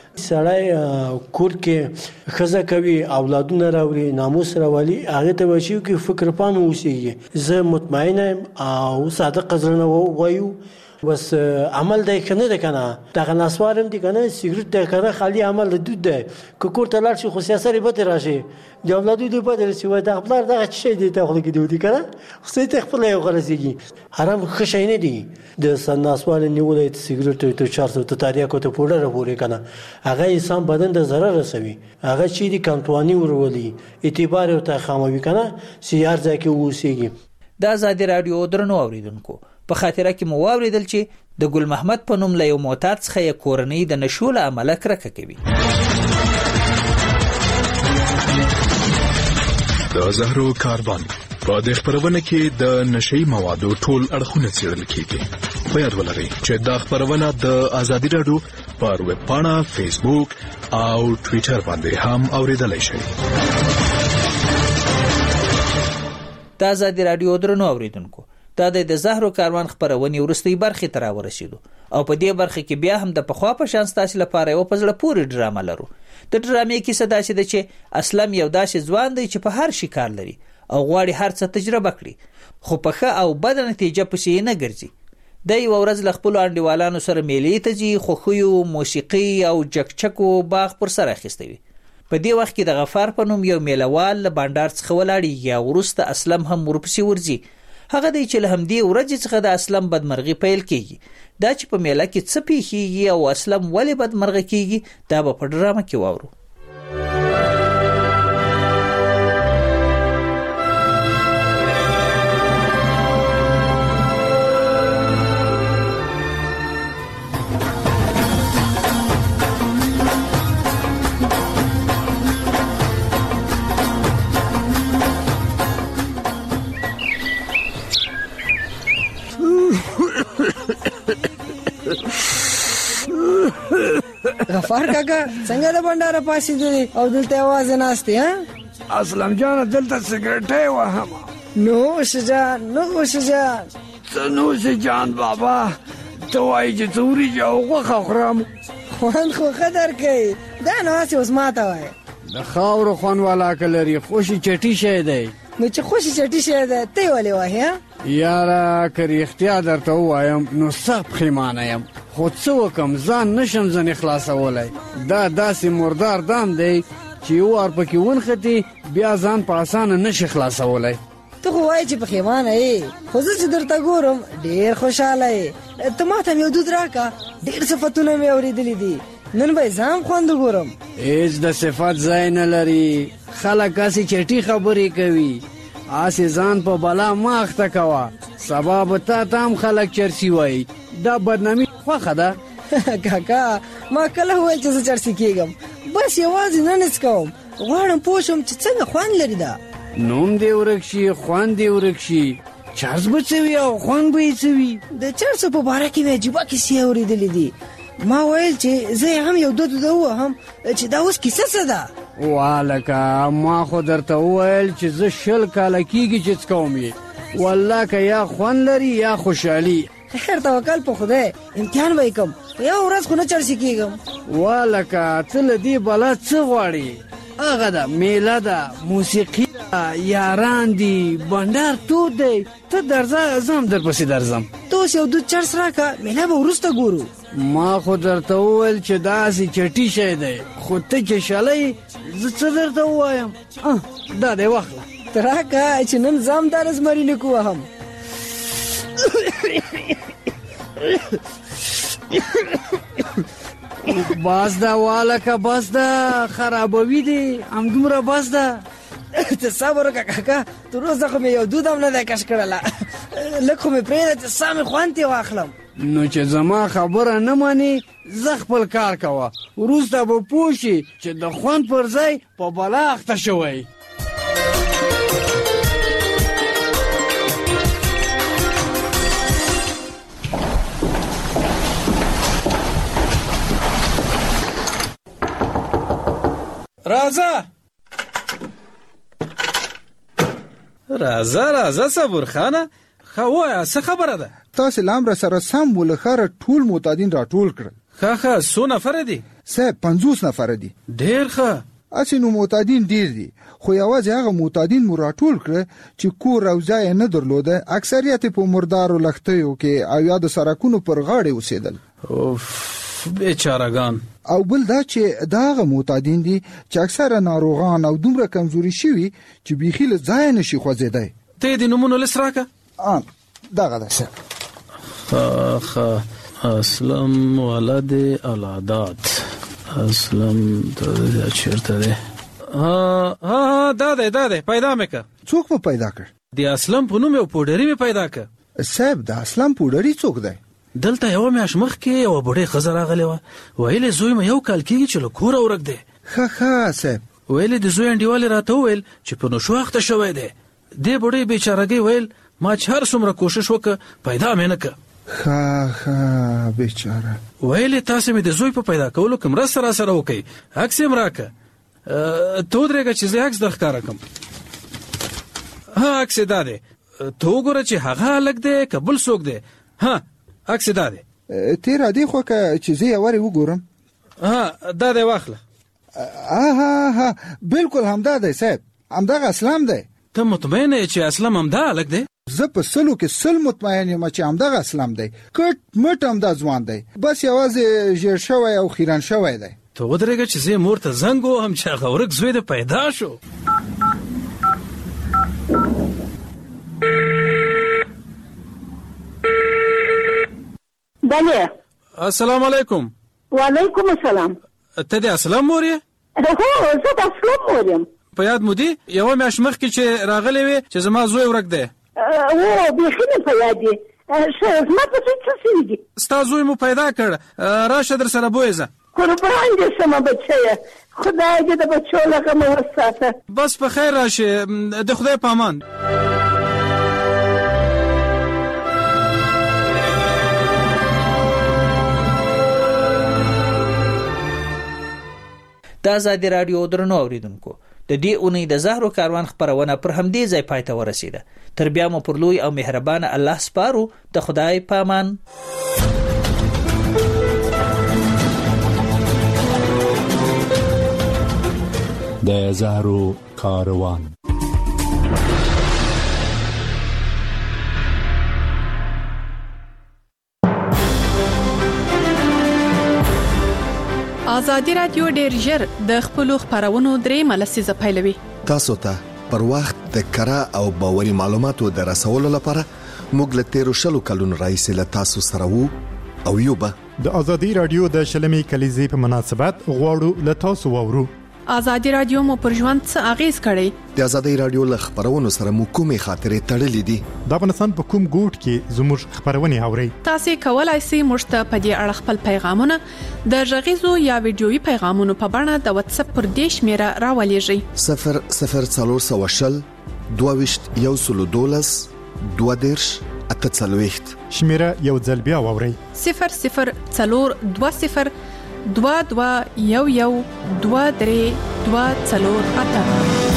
سړی کور کې خزه کوي اولادونه راوړي ناموس راولي هغه ته وشي کې فکر پام اوسېږي زه مطمئن او صادق زړه وایو بس عمل دی کنه ده کنه دا ناسوارم دی کنه سیګریټ ده کنه خالی عمل دود ده که کور ته لاړ شي خو سیاسي به راشي د اولادو دی په درسي وای دا خپل دا شي دی ته خو کې دی کنه خو ته خپل یو غرسيږي حرام خشای نه دی د سناسوال نیولې سیګریټ ته چارسو ته تاریخ ته پوره راپورې کنه هغه انسان بدن د ضرر رسوي هغه چی دی کنټوانی ورولي اعتبار او ته خاموي کنه سیار ځکه ووسیږي. د ازادي رادیو درنو اوریدونکو په خاطره کې مو واوریدل چې د ګل محمد په نوم له یو معتاد څخه یې کورنۍ د نشول عمله کرکه کوي. د زهرو کاروان په د خبرونه کې د نشئی موادو ټول اړخونه څیړل کیږي. په یاد ولرئ چې د خبرونه د ازادي رادیو پر ویب پاڼه فیسبوک او ټوئیټر باندې هم اوریدلای شئ. د ازادي رادیو درنو اوریدونکو دا د زهرو کاروان خبرونه ورستۍ برخه تر ورسېدو او په دې برخه کې بیا هم د پخوا په شان ستاسو لپاره یو پزړه پوری ډرامه لرو. د ډرامې کې صدا شي چې اسلم یو داسې ځوان دی چې په هر شي کار لري او غواړي هر څه تجربه کړي خو په ښه او بد نتیجه پسې نه ګرځي. د یو ورځ ل خپل انډیوالانو سره میلې ته ځي خو خو موسیقي او جکچکو باغ پر سر اخیستوي. په دې وخت کې د غفار په نوم یو میلوال له بانډار څخه ولاړی یا ورسته اسلم هم ورپسې ورځي. هغه دی چې له همدې ورځې څخه د اسلم بدمرغي پیل کیږي. دا چې په میله کې څه پیښیږي او اسلم ولې بدمرغه کیږي دا به په ډرامه کې واورو. غفار کاکا څنګه د بنداره پاسې دی او دلته आवाज ناشته ها اسلام جان دلته سیګریټ وهم نو شجان نو شجان نو شجان بابا ته وایي چې توري جو غوخه خورم خوان خو قدر کوي دا نو اسی اوس ماته وای د خاور خوان والا کلري خوشي چټي شه دی نو چې خوشي چټي شه دی ته ولې وای یاره کری اختیار درته وایم نو سخت خیمانه یم خو څه وکم ځان نشم ځنې خلاصولای دا داسې مردار دام دی چې وار پکې ونختي بیا ځان په اسانه نشي خلاصولای ته خو وای چې په خیمانه یې خو زه چې درته ګورم ډېر خوشاله یې ته ماته یو دود راکا ډېر صفتونه مې اورېدلي دي نن به ځان خوند ګورم هیڅ د صفت ځای نه لري خلک هسې چټي خبرې کوي آسې ځان په بلا ما اخته کوه سبا به تا ته هم خلک چرسي وایي دا بدنامي خوښه ده کاکا ما کله وویل چې زه چرسي کېږم بس یوازې ننس کوم غواړم پوه شم چې څنګه خوند لري دا نوم دې ورک شي خوند دې ورک شي چرس به څه وي او خوند به یې څه وي د چرسو په باره کې مې عجیبه کیسې اورېدلې دي ما ویل چې زه هم یو دود ووهم چې دا اوس کیسه څه ده والکه ما خو درته وویل چې زه شل کاله کېږي چې څکوم یې والله که یا خوند لري یا خوشحالي خیر توکل په خدای امتحان به یې کوم یو ورځ خو نه چرسي کېږم والکه ته له دې بلا څه غواړې هغه ده میله ده موسیقي ده یاران دي بنډار تود دی ته درځه زه هم درپسې درځم ته اوس یو دود چرس راکه میله به وروسته ګورو ما خو درته وویل چې داسې چټي شی دی خو ته چې شلی زه څه درته ووایم دا دی واخله ته راکه چې نن زه هم دا رزمري لیک ووهم بس ده والکه بس ده خرابوي دي همدومره بس ده ته صبر وکړه کاکا تر اوسه خو مې یو دود هم نه دی کش کړله لږ خو مې پرېږده چې سا مې خوند ترې واخلم نو چې زما خبره نه منې زه خپل کار کوه وروسته به پوه شي چې د خوند پر ځای په بلا اخته شوی راځه راځه راځه صبر خانه خو وایه څه خبره ده تاسو لام را سره سم ولخره ټول معتادین را ټول کړل ښه ښه څو نفر دي صاحب پنځوس نفر دي ډېر ښه اسی نو معتادین ډېر دي خو یوازې هغه معتادین مو را ټول کړ چې کور او ځای نه درلوده اکثریت په مردارو لختیو کې او یا د سرکونو پر غاړې اوسېدل اوف بیچارهګان او بل دا چې داغه معتادین دي چې اکثره ناروغان او دومره کمزوري شوي چې بیخي له ځای نشي خوځېدای ته دې نومونه لس راکه ان داغه ده څه خا اسلم ولد العادات اسلم ته چیرته ده ها ها دا ده دا ده پیدا مکه څوک په پیدا کړ دی اسلم په نوم یو پوډری می پیدا کړ صاحب دا اسلم پوډری څوک دی دلته یو میاش مخ کې یو بډې خزر راغلی و ویلې زوی مې یو کال کېږي چې له کوره ورک دی ښه ښه صاحب ویلې د زوی انډیوالې راته وویل چې په نشو اخته شوی دی دې بډې بیچارهګۍ ویل ما چې هر څومره کوشش وکړه پیدا مې نه کړه ښه ښه بیچاره ویلې تاسو مې د زوی په پیدا کولو کې مرسته را سره وکړئ عکس یې م راکړه ته ودرېږه چې زه عکس در ښکاره کړم ها عکس یې دا دی ته وګوره چې هغه هلک دی که بل څوک دی ها عکس دا دی تیر دی خو که چې زه یې وګورم ها دا دی واخله ها ها بالکل همدا دی صاحب همدغه اسلام دی ته مطمئن یې چې اسلام همدا هلک دی زه په سلو کې سل مطمئن یم چې همدغه اسلام دی کټ مټ همدا ځوان دی بس یوازې ژیړ شوی او خیرن شوی دی ته ودرېږه چې زه مور ته زنګ ووهم چې هغه ورک زوی دې پیدا شو بله السلام علیکم وعلیکم السلام ته د اسلام مور یې هو زه د اسلام مور یم په یاد مو دي یوه میاشت مخکې چې راغلی وې چې زما زوی ورک دی او بیخي مې په یاد دي ښه زما په څه څه شوي دي ستا زوی مو پیدا کړ راشه در سره بویزه قربان دې شمه بچیه خدای دې د بچو لغه مو وساته بس په خیر راشه د خدای په امان د آزادي رادیو درنو اوریدونکو د دې اونۍ د زهرو کاروان خبرونه پر همدې ځای پای ته ورسیده. تر بیا مو پر لوی او مهربان الله سپارو. د خدای پامان. د زهرو کاروان. آزادي رادیو ډېر ژر د خپلو خبرونو درېیمه لسیزه پیلوي. تاسو ته پر وخت د کره او باوري معلوماتو د رسولو لپاره موږ له تیرو شلو کلونو راهیسې له تاسو سره وو او یو به د آزادي رادیو د شلمې کلیزې په مناسبت غواړو له تاسو واورو. آزادي رادیو مو پر ژوند څه اغیز کړی؟ د آزادي رادیو له خبرونو سره مو کومې خاطرې تړلې دي؟ د افغانستان په کوم ګوټ کې زموږ خبرونه اورئ؟ تاسو کولای شئ موږ ته په دې اړه خپل پیغامونه د غږیزو یا ویډیويي پیغامونو په بڼه د واتس اپ پر دې شمیره راولېږئ. صفر صفر څلور سوه شل دوه ویشت یو سلو دولس دوه دېرش اته څلوېښت. شمیره یو ځل بیا واورئ. صفر صفر څلور دوه صفر دوه دوه یو یو دوه درې دوه څلور اته.